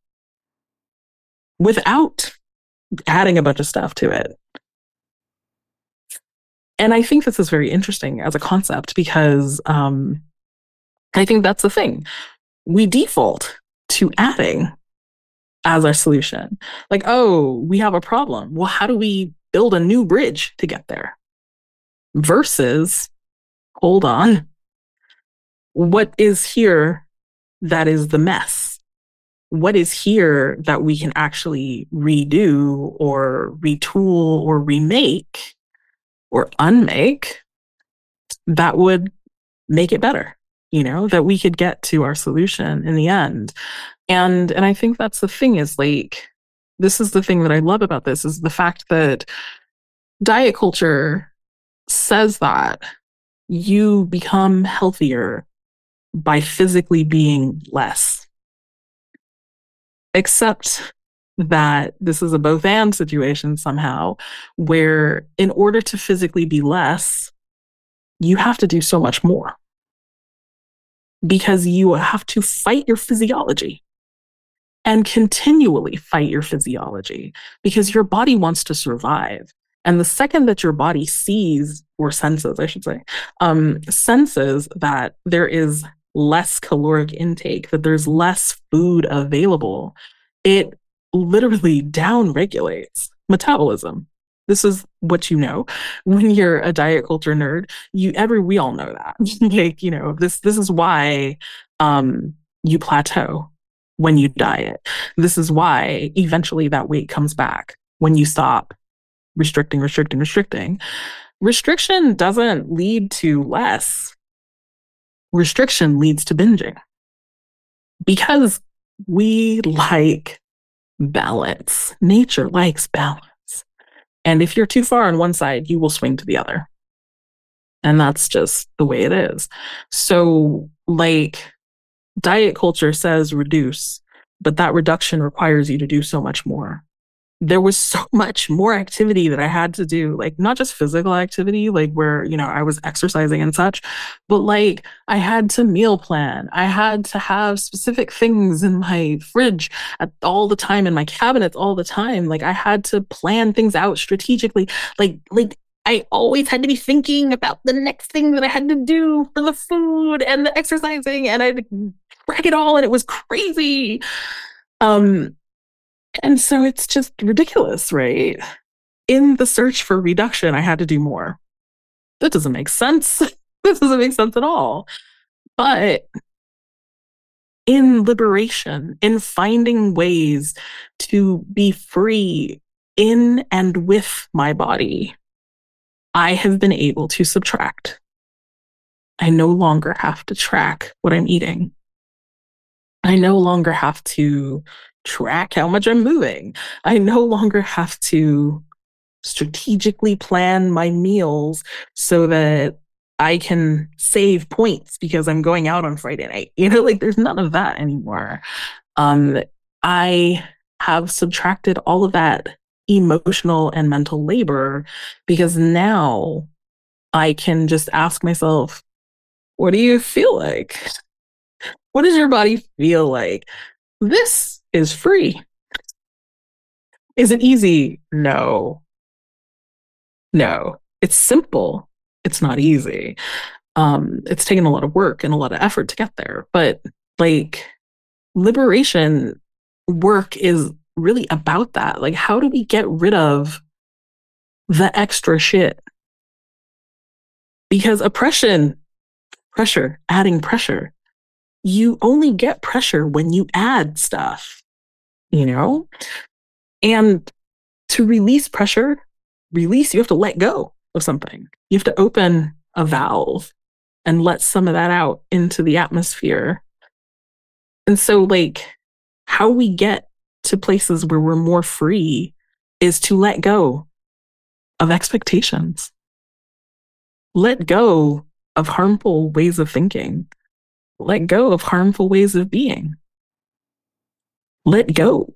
without adding a bunch of stuff to it? And I think this is very interesting as a concept because um, I think that's the thing. We default to adding as our solution. Like, oh, we have a problem. Well, how do we build a new bridge to get there? Versus, hold on, what is here that is the mess? What is here that we can actually redo or retool or remake or unmake that would make it better, you know, that we could get to our solution in the end. And and I think that's the thing is like, this is the thing that I love about this is the fact that diet culture says that you become healthier by physically being less. Except that this is a both and situation somehow, where in order to physically be less, you have to do so much more. Because you have to fight your physiology and continually fight your physiology because your body wants to survive. And the second that your body sees, or senses, I should say, um, senses that there is less caloric intake, that there's less food available, it literally down-regulates metabolism. This is what you know when you're a diet culture nerd. You every we all know that. Like, you know, this this is why um, you plateau when you diet. This is why eventually that weight comes back when you stop restricting, restricting, restricting. Restriction doesn't lead to less. Restriction leads to binging because we like balance. Nature likes balance. And if you're too far on one side, you will swing to the other. And that's just the way it is. So, like, diet culture says reduce, but that reduction requires you to do so much more. There was so much more activity that I had to do, like not just physical activity, like where, you know, I was exercising and such, but like I had to meal plan. I had to have specific things in my fridge at all the time, in my cabinets all the time. Like I had to plan things out strategically. Like, like I always had to be thinking about the next thing that I had to do for the food and the exercising, and I'd track it all, and it was crazy. Um, And so it's just ridiculous, right? In the search for reduction, I had to do more. That doesn't make sense. This doesn't make sense at all. But in liberation, in finding ways to be free in and with my body, I have been able to subtract. I no longer have to track what I'm eating. I no longer have to track how much I'm moving. I no longer have to strategically plan my meals so that I can save points because I'm going out on Friday night. You know, like there's none of that anymore. Um, I have subtracted all of that emotional and mental labor because now I can just ask myself, what do you feel like? What does your body feel like? This is free. Is it easy? No. No. It's simple. It's not easy. Um, it's taken a lot of work and a lot of effort to get there. But like liberation work is really about that. Like, how do we get rid of the extra shit? Because oppression, pressure, adding pressure, you only get pressure when you add stuff, you know? And to release pressure, release, you have to let go of something. You have to open a valve and let some of that out into the atmosphere. And so, like, how we get to places where we're more free is to let go of expectations. Let go of harmful ways of thinking. Let go of harmful ways of being. Let go.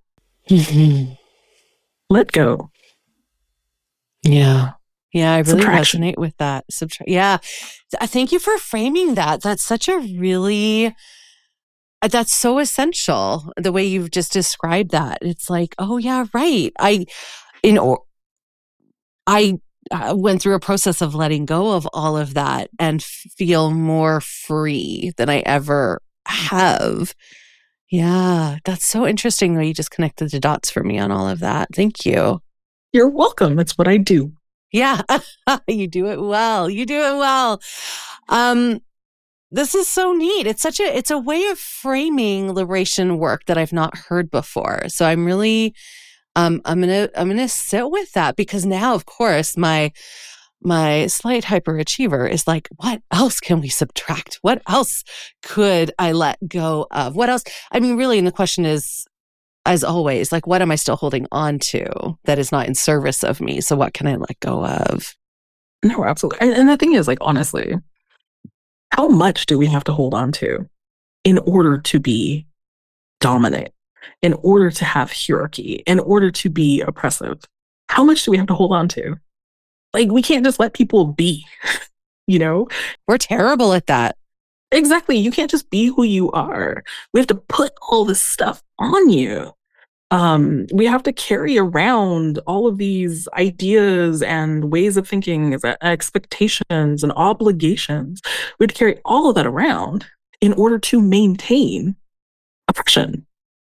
Let go. Yeah. Yeah, I really Subtraction. resonate with that. Subtra- yeah. Thank you for framing that. That's such a really, that's so essential, the way you've just described that. It's like, oh yeah, right. I, you know, I uh, went through a process of letting go of all of that and feel more free than I ever have. Yeah, that's so interesting that you just connected the dots for me on all of that. Thank you. You're welcome. It's what I do. Yeah, you do it well. You do it well. Um, this is so neat. It's such a, it's a way of framing liberation work that I've not heard before. So I'm really, um, I'm gonna, I'm gonna sit with that, because now, of course, my, my slight hyperachiever is like, what else can we subtract? What else could I let go of? What else? I mean, really, and the question is, as always, like, what am I still holding on to that is not in service of me? So what can I let go of? No, absolutely. And, and the thing is, like, honestly, how much do we have to hold on to in order to be dominant, in order to have hierarchy, in order to be oppressive? How much do we have to hold on to? Like, we can't just let people be, you know? We're terrible at that. Exactly. You can't just be who you are. We have to put all this stuff on you. Um, we have to carry around all of these ideas and ways of thinking, expectations and obligations. We have to carry all of that around in order to maintain oppression.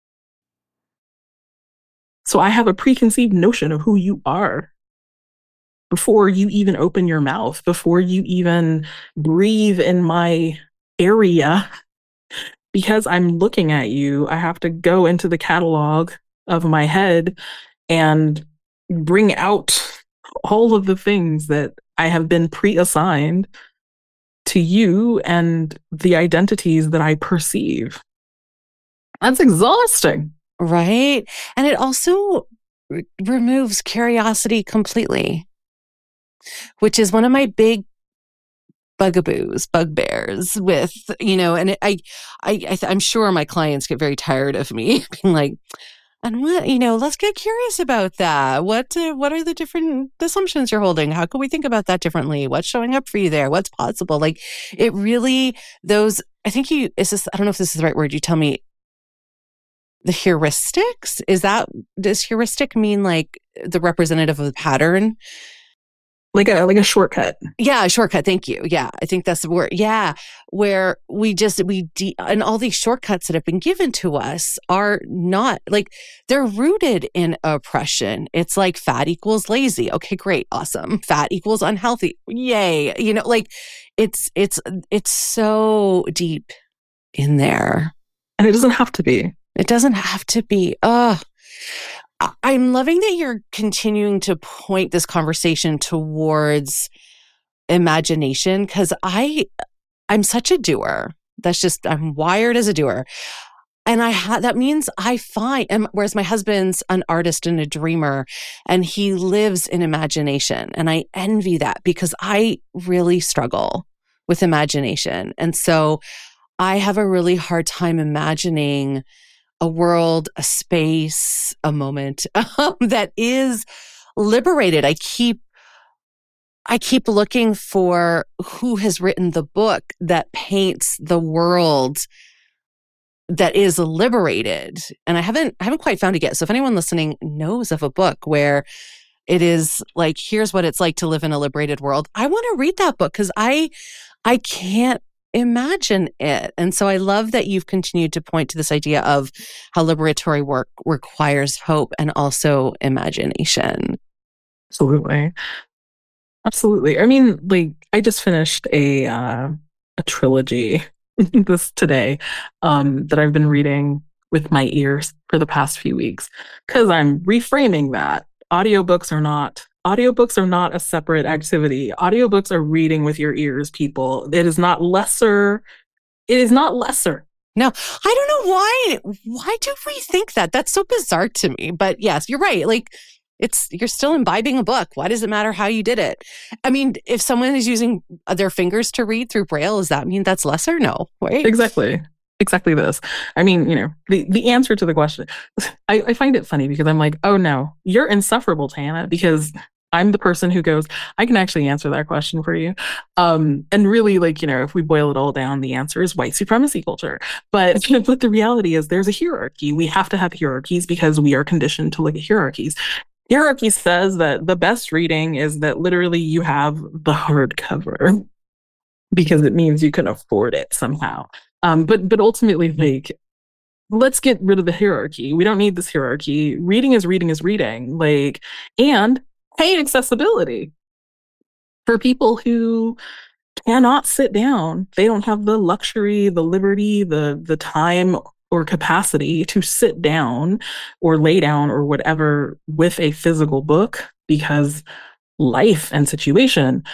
So I have a preconceived notion of who you are before you even open your mouth, before you even breathe in my area. Because I'm looking at you, I have to go into the catalog of my head and bring out all of the things that I have been pre-assigned to you and the identities that I perceive. That's exhausting. Right? And it also r- removes curiosity completely, which is one of my big bugaboos, bugbears with, you know, and it, I, I, I, I'm sure my clients get very tired of me being like, and what, you know, let's get curious about that. What, uh, what are the different assumptions you're holding? How can we think about that differently? What's showing up for you there? What's possible? Like, it really, those, I think you, is this, I don't know if this is the right word. You tell me. The heuristics? Is that, does heuristic mean like the representative of the pattern? Like a like a shortcut. Yeah, a shortcut. Thank you. Yeah, I think that's the word. Yeah, where we just, we, de- and all these shortcuts that have been given to us are not, like, they're rooted in oppression. It's like fat equals lazy. Okay, great. Awesome. Fat equals unhealthy. Yay. You know, like, it's, it's, it's so deep in there. And it doesn't have to be. It doesn't have to be. Oh, I'm loving that you're continuing to point this conversation towards imagination, because I, I'm such a doer. That's just, I'm wired as a doer. And I ha- that means I find, and whereas my husband's an artist and a dreamer, and he lives in imagination. And I envy that, because I really struggle with imagination. And so I have a really hard time imagining a world, a space, a moment um, that is liberated. I keep, I keep looking for who has written the book that paints the world that is liberated. And I haven't I haven't quite found it yet. So if anyone listening knows of a book where it is like, here's what it's like to live in a liberated world, I want to read that book because I I can't imagine it. And so I love that you've continued to point to this idea of how liberatory work requires hope and also imagination. Absolutely. Absolutely. I mean, like, I just finished a uh, a trilogy this today um, that I've been reading with my ears for the past few weeks because I'm reframing that. Audiobooks are not audiobooks are not a separate activity. Audiobooks are reading with your ears, people. It is not lesser. It is not lesser. No, I don't know why. Why do we think that? That's so bizarre to me. But yes, you're right. Like, it's you're still imbibing a book. Why does it matter how you did it? I mean, if someone is using their fingers to read through Braille, does that mean that's lesser? No, right? Exactly. Exactly this. I mean, you know, the, the answer to the question, I, I find it funny because I'm like, oh no, you're insufferable, Tana, because I'm the person who goes, I can actually answer that question for you. Um, and really, like, you know, if we boil it all down, the answer is white supremacy culture. But, but the reality is there's a hierarchy. We have to have hierarchies because we are conditioned to look at hierarchies. Hierarchy says that the best reading is that literally you have the hardcover because it means you can afford it somehow. Um, but but ultimately, like, let's get rid of the hierarchy. We don't need this hierarchy. Reading is reading is reading. Like, and pay accessibility for people who cannot sit down. They don't have the luxury, the liberty, the the time or capacity to sit down or lay down or whatever with a physical book because life and situation.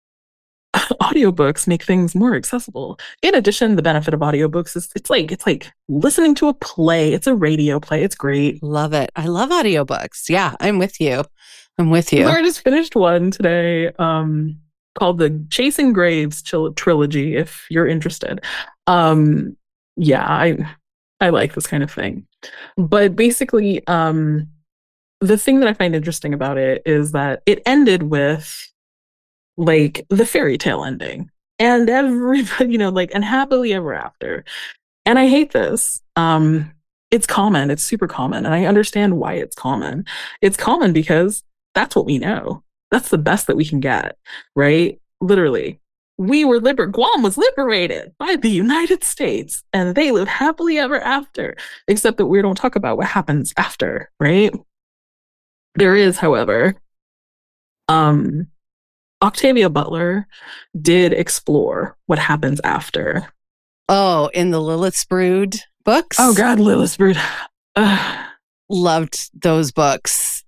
Audiobooks make things more accessible. In addition, the benefit of audiobooks is it's like it's like listening to a play. It's a radio play. It's great. Love it. I love audiobooks. Yeah, I'm with you. I'm with you. I just finished one today um, called the Chasing Graves Tril- trilogy, if you're interested. Um, yeah, I I like this kind of thing. But basically, um, the thing that I find interesting about it is that it ended with like the fairy tale ending and everybody, you know, like, and happily ever after. And I hate this. Um, it's common. It's super common. And I understand why it's common. It's common because that's what we know. That's the best that we can get, right? Literally. We were liber- Guam was liberated by the United States and they live happily ever after, except that we don't talk about what happens after, right? There is, however, um, Octavia Butler did explore what happens after. Oh, in the Lilith's Brood books? Oh God, Lilith's Brood. Ugh. Loved those books.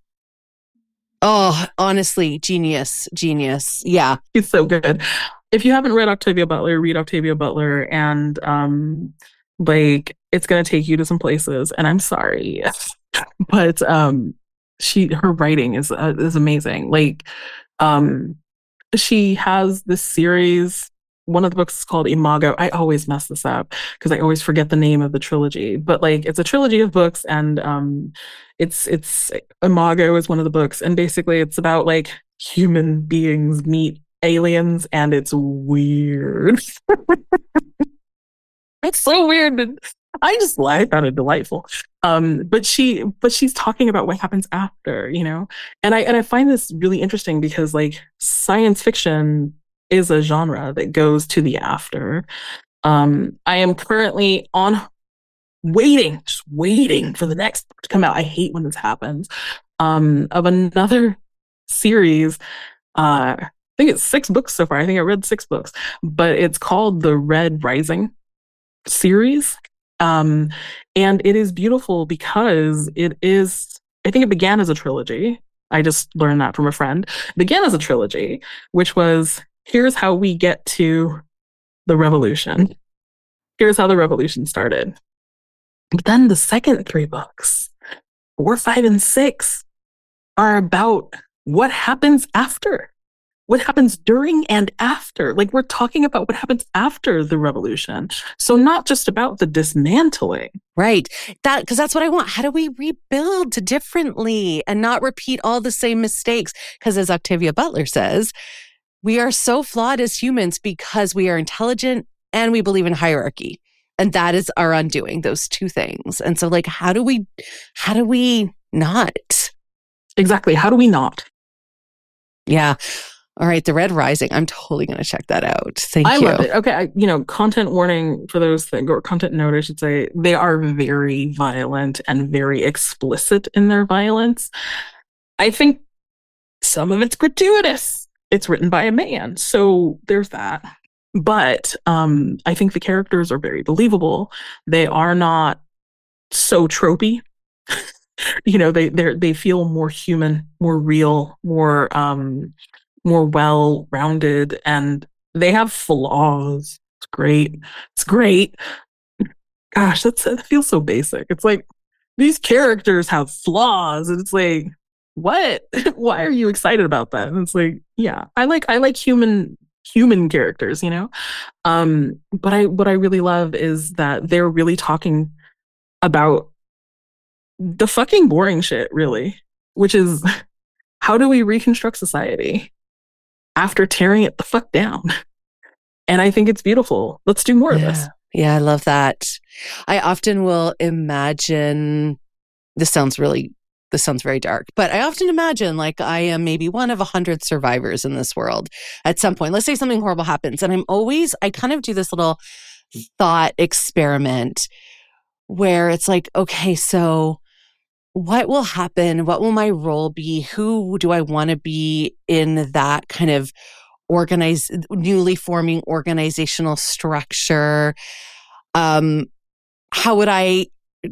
Oh, honestly, genius, genius. Yeah. He's so good. If you haven't read Octavia Butler, read Octavia Butler and um like it's gonna take you to some places. And I'm sorry. but um she her writing is uh, is amazing. Like um she has this series. One of the books is called Imago. I always mess this up because I always forget the name of the trilogy. But like, it's a trilogy of books, and um, it's it's Imago is one of the books, and basically it's about like human beings meet aliens, and it's weird. It's so weird. And I just I found it delightful. Um, but she, but she's talking about what happens after, you know, and I and I find this really interesting because like science fiction is a genre that goes to the after. Um, I am currently on waiting, just waiting for the next book to come out. I hate when this happens. Um, of another series. Uh, I think it's six books so far. I think I read six books, but it's called the Red Rising series. Um, and it is beautiful because it is, I think it began as a trilogy. I just learned that from a friend. It began as a trilogy, which was, here's how we get to the revolution. Here's how the revolution started. But then the second three books, four, five, and six, are about what happens after. What happens during and after. Like, we're talking about what happens after the revolution. So not just about the dismantling. Right. That, because that's what I want. How do we rebuild differently and not repeat all the same mistakes? Because as Octavia Butler says, we are so flawed as humans because we are intelligent and we believe in hierarchy. and that is our undoing, those two things. And so like, how do we, how do we not? Exactly. How do we not? Yeah. All right. The Red Rising. I'm totally going to check that out. Thank I you. love it. Okay. I, you know, content warning for those things, or content note, I should say, they are very violent and very explicit in their violence. I think some of it's gratuitous. It's written by a man. So there's that. But um, I think the characters are very believable. They are not so tropey. You know, they they they feel more human, more real, more um, more well-rounded, and they have flaws. It's great. It's great. Gosh, that's that feels so basic. It's like these characters have flaws, and it's like, what? Why are you excited about that? And it's like, yeah, I like I like human human characters, you know? Um, but I what I really love is that they're really talking about the fucking boring shit, really, which is how do we reconstruct society after tearing it the fuck down? And I think it's beautiful. Let's do more yeah. of this. Yeah, I love that. I often will imagine, this sounds really This sounds very dark, but I often imagine like I am maybe one of a hundred survivors in this world at some point. Let's say something horrible happens. And I'm always, I kind of do this little thought experiment where it's like, okay, so what will happen? What will my role be? Who do I want to be in that kind of organized, newly forming organizational structure? Um, how would I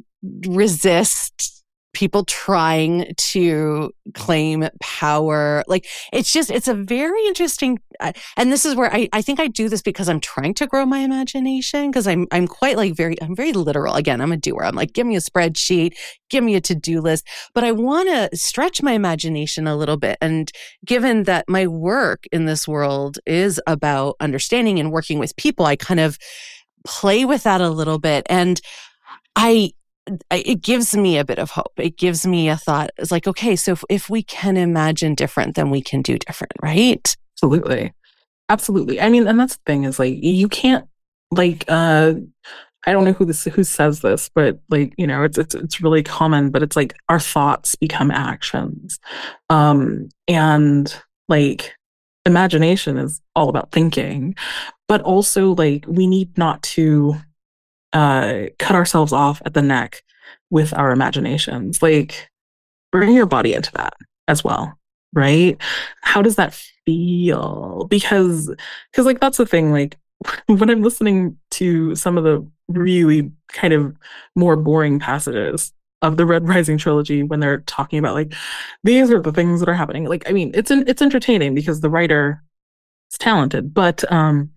resist people trying to claim power? Like, it's just, it's a very interesting, uh, and this is where I, I think I do this because I'm trying to grow my imagination, because I'm, I'm quite like very, I'm very literal. Again, I'm a doer. I'm like, give me a spreadsheet, give me a to-do list, but I want to stretch my imagination a little bit. And given that my work in this world is about understanding and working with people, I kind of play with that a little bit. And I, it gives me a bit of hope. It gives me a thought. It's like, okay, so if, if we can imagine different, then we can do different, right? Absolutely. Absolutely. I mean, and that's the thing is like, you can't like, uh, I don't know who this, who says this, but like, you know, it's, it's, it's really common, but it's like our thoughts become actions. Um, and like imagination is all about thinking, but also like we need not to uh, cut ourselves off at the neck with our imaginations. Like, bring your body into that as well, right? How does that feel? Because, because like that's the thing. Like, when I'm listening to some of the really kind of more boring passages of the Red Rising trilogy, when they're talking about like these are the things that are happening. Like, I mean, it's an, it's entertaining because the writer is talented, but um,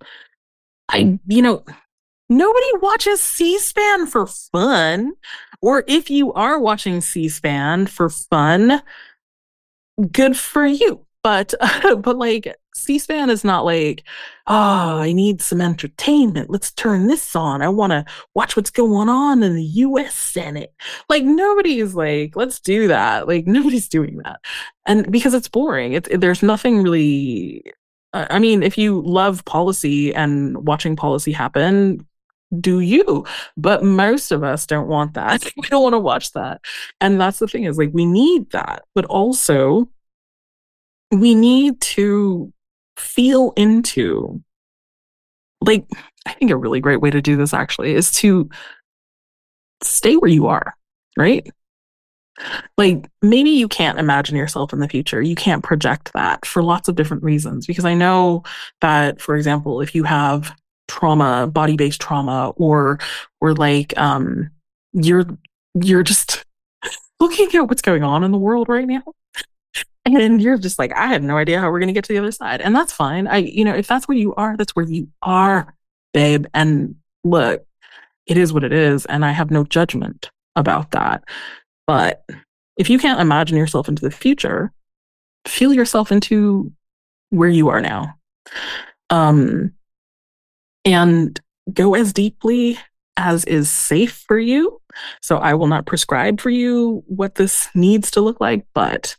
I, you know. Nobody watches C-SPAN for fun. Or if you are watching C-SPAN for fun, good for you. But, uh, but like C-SPAN is not like, oh, I need some entertainment. Let's turn this on. I want to watch what's going on in the U S Senate. Like nobody is like, let's do that. Like nobody's doing that. And because it's boring. It's, it, there's nothing really, uh, I mean, if you love policy and watching policy happen, do you? But most of us don't want that. We don't want to watch that. And that's the thing is like, we need that, but also we need to feel into, like, I think a really great way to do this actually is to stay where you are, right? Like maybe you can't imagine yourself in the future. You can't project that for lots of different reasons, because I know that, for example, if you have trauma, body-based trauma, or or like um you're you're just looking at what's going on in the world right now, and you're just like, I have no idea how we're gonna get to the other side. And that's fine. I you know, if that's where you are, that's where you are, babe. And look, it is what it is, and I have no judgment about that. But if you can't imagine yourself into the future, feel yourself into where you are now. Um And go as deeply as is safe for you. So I will not prescribe for you what this needs to look like, but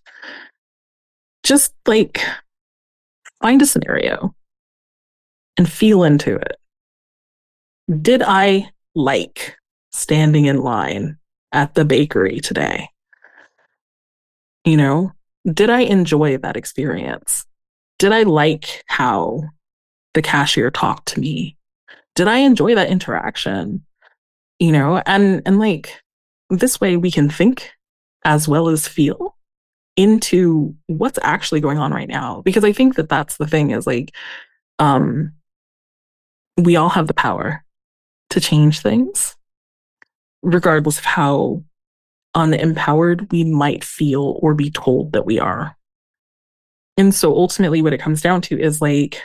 just like find a scenario and feel into it. Did I like standing in line at the bakery today? You know, did I enjoy that experience? Did I like how the cashier talked to me? Did I enjoy that interaction? You know, and and like this way we can think as well as feel into what's actually going on right now. Because I think that that's the thing is like, um, we all have the power to change things, regardless of how unempowered we might feel or be told that we are. And so ultimately what it comes down to is like,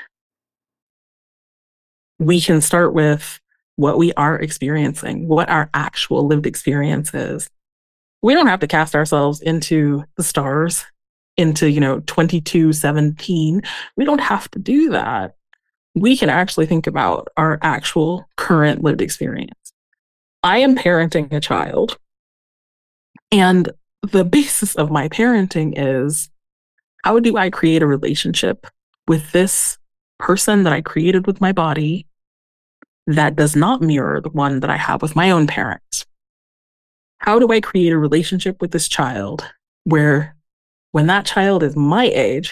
we can start with what we are experiencing, what our actual lived experience is. We don't have to cast ourselves into the stars, into, you know, twenty-two seventeen. We don't have to do that. We can actually think about our actual current lived experience. I am parenting a child, and the basis of my parenting is, how do I create a relationship with this person that I created with my body that does not mirror the one that I have with my own parents? How do I create a relationship with this child where when that child is my age,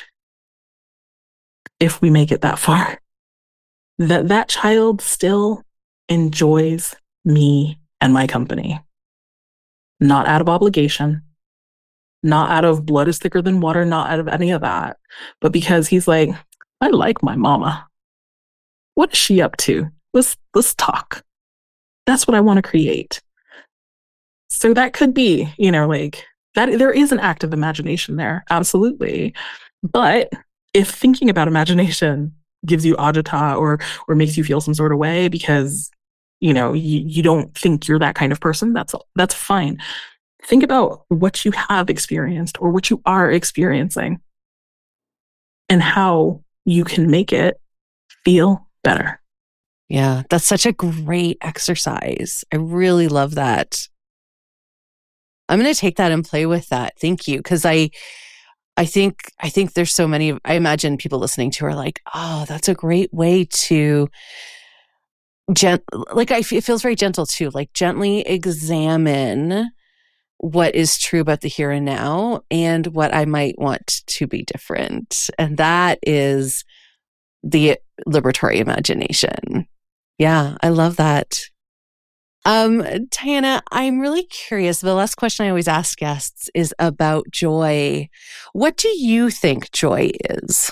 if we make it that far, that that child still enjoys me and my company? Not out of obligation, not out of blood is thicker than water, not out of any of that, but because he's like, I like my mama. What is she up to? Let's let's talk. That's what I want to create. So that could be, you know, like that there is an active imagination there. Absolutely. But if thinking about imagination gives you agita or or makes you feel some sort of way because, you know, you, you don't think you're that kind of person, that's that's fine. Think about what you have experienced or what you are experiencing and how you can make it feel better. Yeah, that's such a great exercise. I really love that. I'm going to take that and play with that. Thank you. Because I, I think, I think there's so many, I imagine people listening to are like, oh, that's a great way to, gent- like, I, it feels very gentle too, like gently examine what is true about the here and now and what I might want to be different. And that is the liberatory imagination. Yeah, I love that. Um, Diana, I'm really curious. The last question I always ask guests is about joy. What do you think joy is?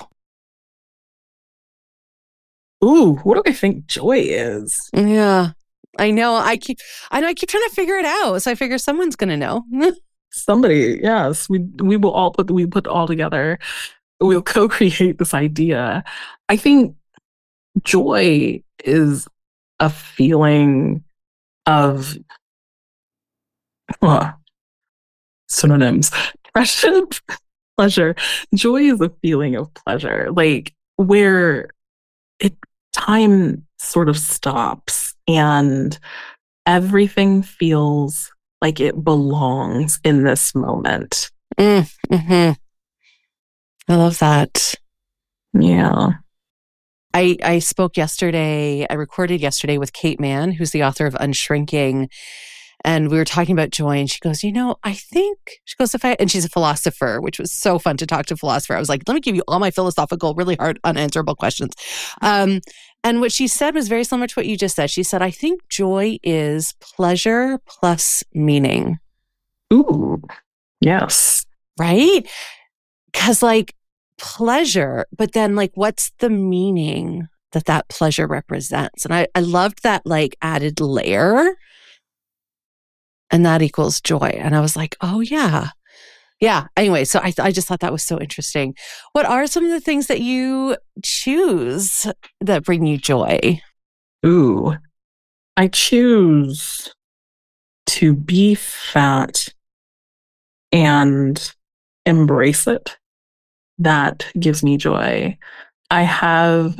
Ooh, what do I think joy is? Yeah, I know. I keep, I know. I keep trying to figure it out. So I figure someone's going to know. Somebody, yes, we we will all put we put all together. We'll co-create this idea. I think joy is a feeling of uh, synonyms. Pleasure, pleasure. Joy is a feeling of pleasure, like where it time sort of stops and everything feels like it belongs in this moment. Mm, mm-hmm. I love that. Yeah. I, I spoke yesterday, I recorded yesterday with Kate Mann, who's the author of Unshrinking. And we were talking about joy and she goes, you know, I think, she goes, if I, and she's a philosopher, which was so fun to talk to a philosopher. I was like, let me give you all my philosophical, really hard, unanswerable questions. Um, and what she said was very similar to what you just said. She said, I think joy is pleasure plus meaning. Ooh, yes. Right? Because like, pleasure, but then like, what's the meaning that that pleasure represents? And I, I loved that like added layer, and that equals joy. And I was like, oh yeah. Yeah. Anyway, so I, I just thought that was so interesting. What are some of the things that you choose that bring you joy? Ooh, I choose to be fat and embrace it. That gives me joy. I have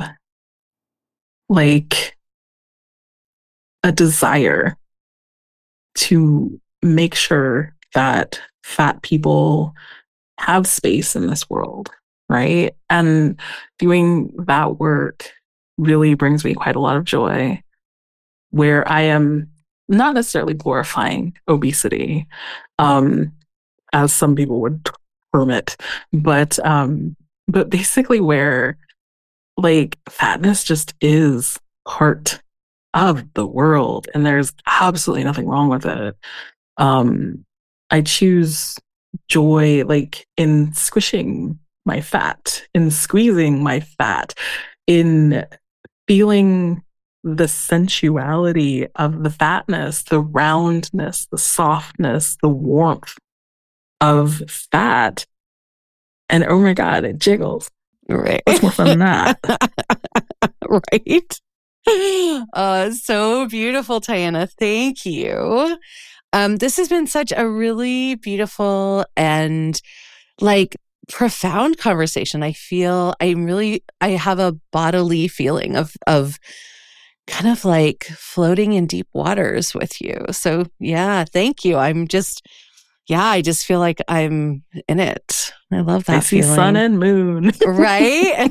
like a desire to make sure that fat people have space in this world, right? And doing that work really brings me quite a lot of joy, where I am not necessarily glorifying obesity, um, as some people would term it, but um, but basically where like fatness just is part of the world, and there's absolutely nothing wrong with it. Um, I choose joy, like in squishing my fat, in squeezing my fat, in feeling the sensuality of the fatness, the roundness, the softness, the warmth of fat. And oh my God, it jiggles. Right. What's more fun than that? Right. Uh, so beautiful, Tiana. Thank you. Um, this has been such a really beautiful and like profound conversation. I feel I'm really, I have a bodily feeling of, of kind of like floating in deep waters with you. So yeah, thank you. I'm just, yeah, I just feel like I'm in it. I love that I see feeling. sun and moon. Right?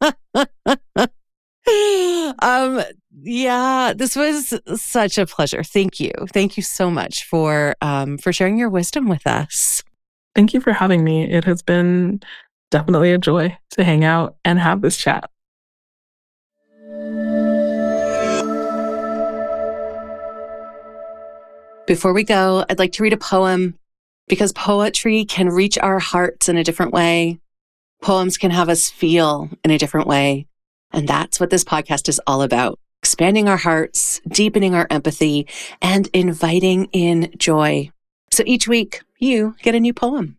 um, yeah, this was such a pleasure. Thank you. Thank you so much for um for sharing your wisdom with us. Thank you for having me. It has been definitely a joy to hang out and have this chat. Before we go, I'd like to read a poem because poetry can reach our hearts in a different way. Poems can have us feel in a different way. And that's what this podcast is all about. Expanding our hearts, deepening our empathy, and inviting in joy. So each week, you get a new poem.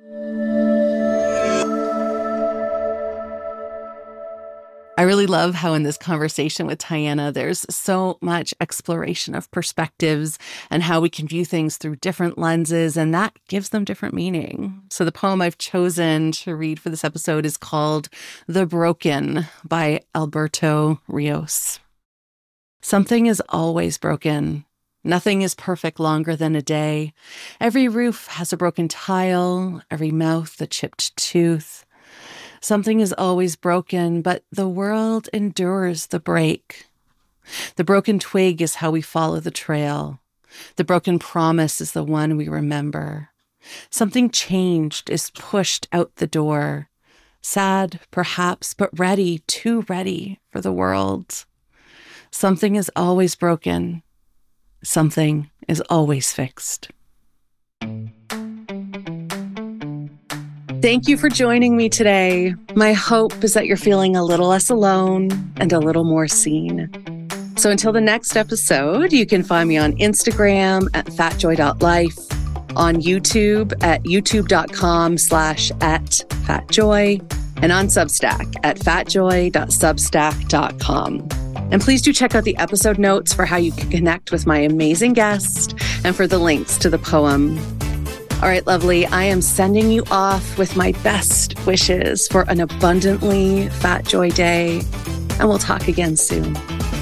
I really love how in this conversation with Tiana, there's so much exploration of perspectives and how we can view things through different lenses, and that gives them different meaning. So the poem I've chosen to read for this episode is called The Broken by Alberto Rios. Something is always broken. Nothing is perfect longer than a day. Every roof has a broken tile, every mouth a chipped tooth. Something is always broken, but the world endures the break. The broken twig is how we follow the trail. The broken promise is the one we remember. Something changed is pushed out the door. Sad, perhaps, but ready, too ready for the world. Something is always broken. Something is always fixed. Thank you for joining me today. My hope is that you're feeling a little less alone and a little more seen. So until the next episode, you can find me on Instagram at fatjoy dot life, on YouTube at youtube.com slash at fatjoy, and on Substack at fatjoy dot substack dot com. And please do check out the episode notes for how you can connect with my amazing guest and for the links to the poem. All right, lovely. I am sending you off with my best wishes for an abundantly Fat Joy day, and we'll talk again soon.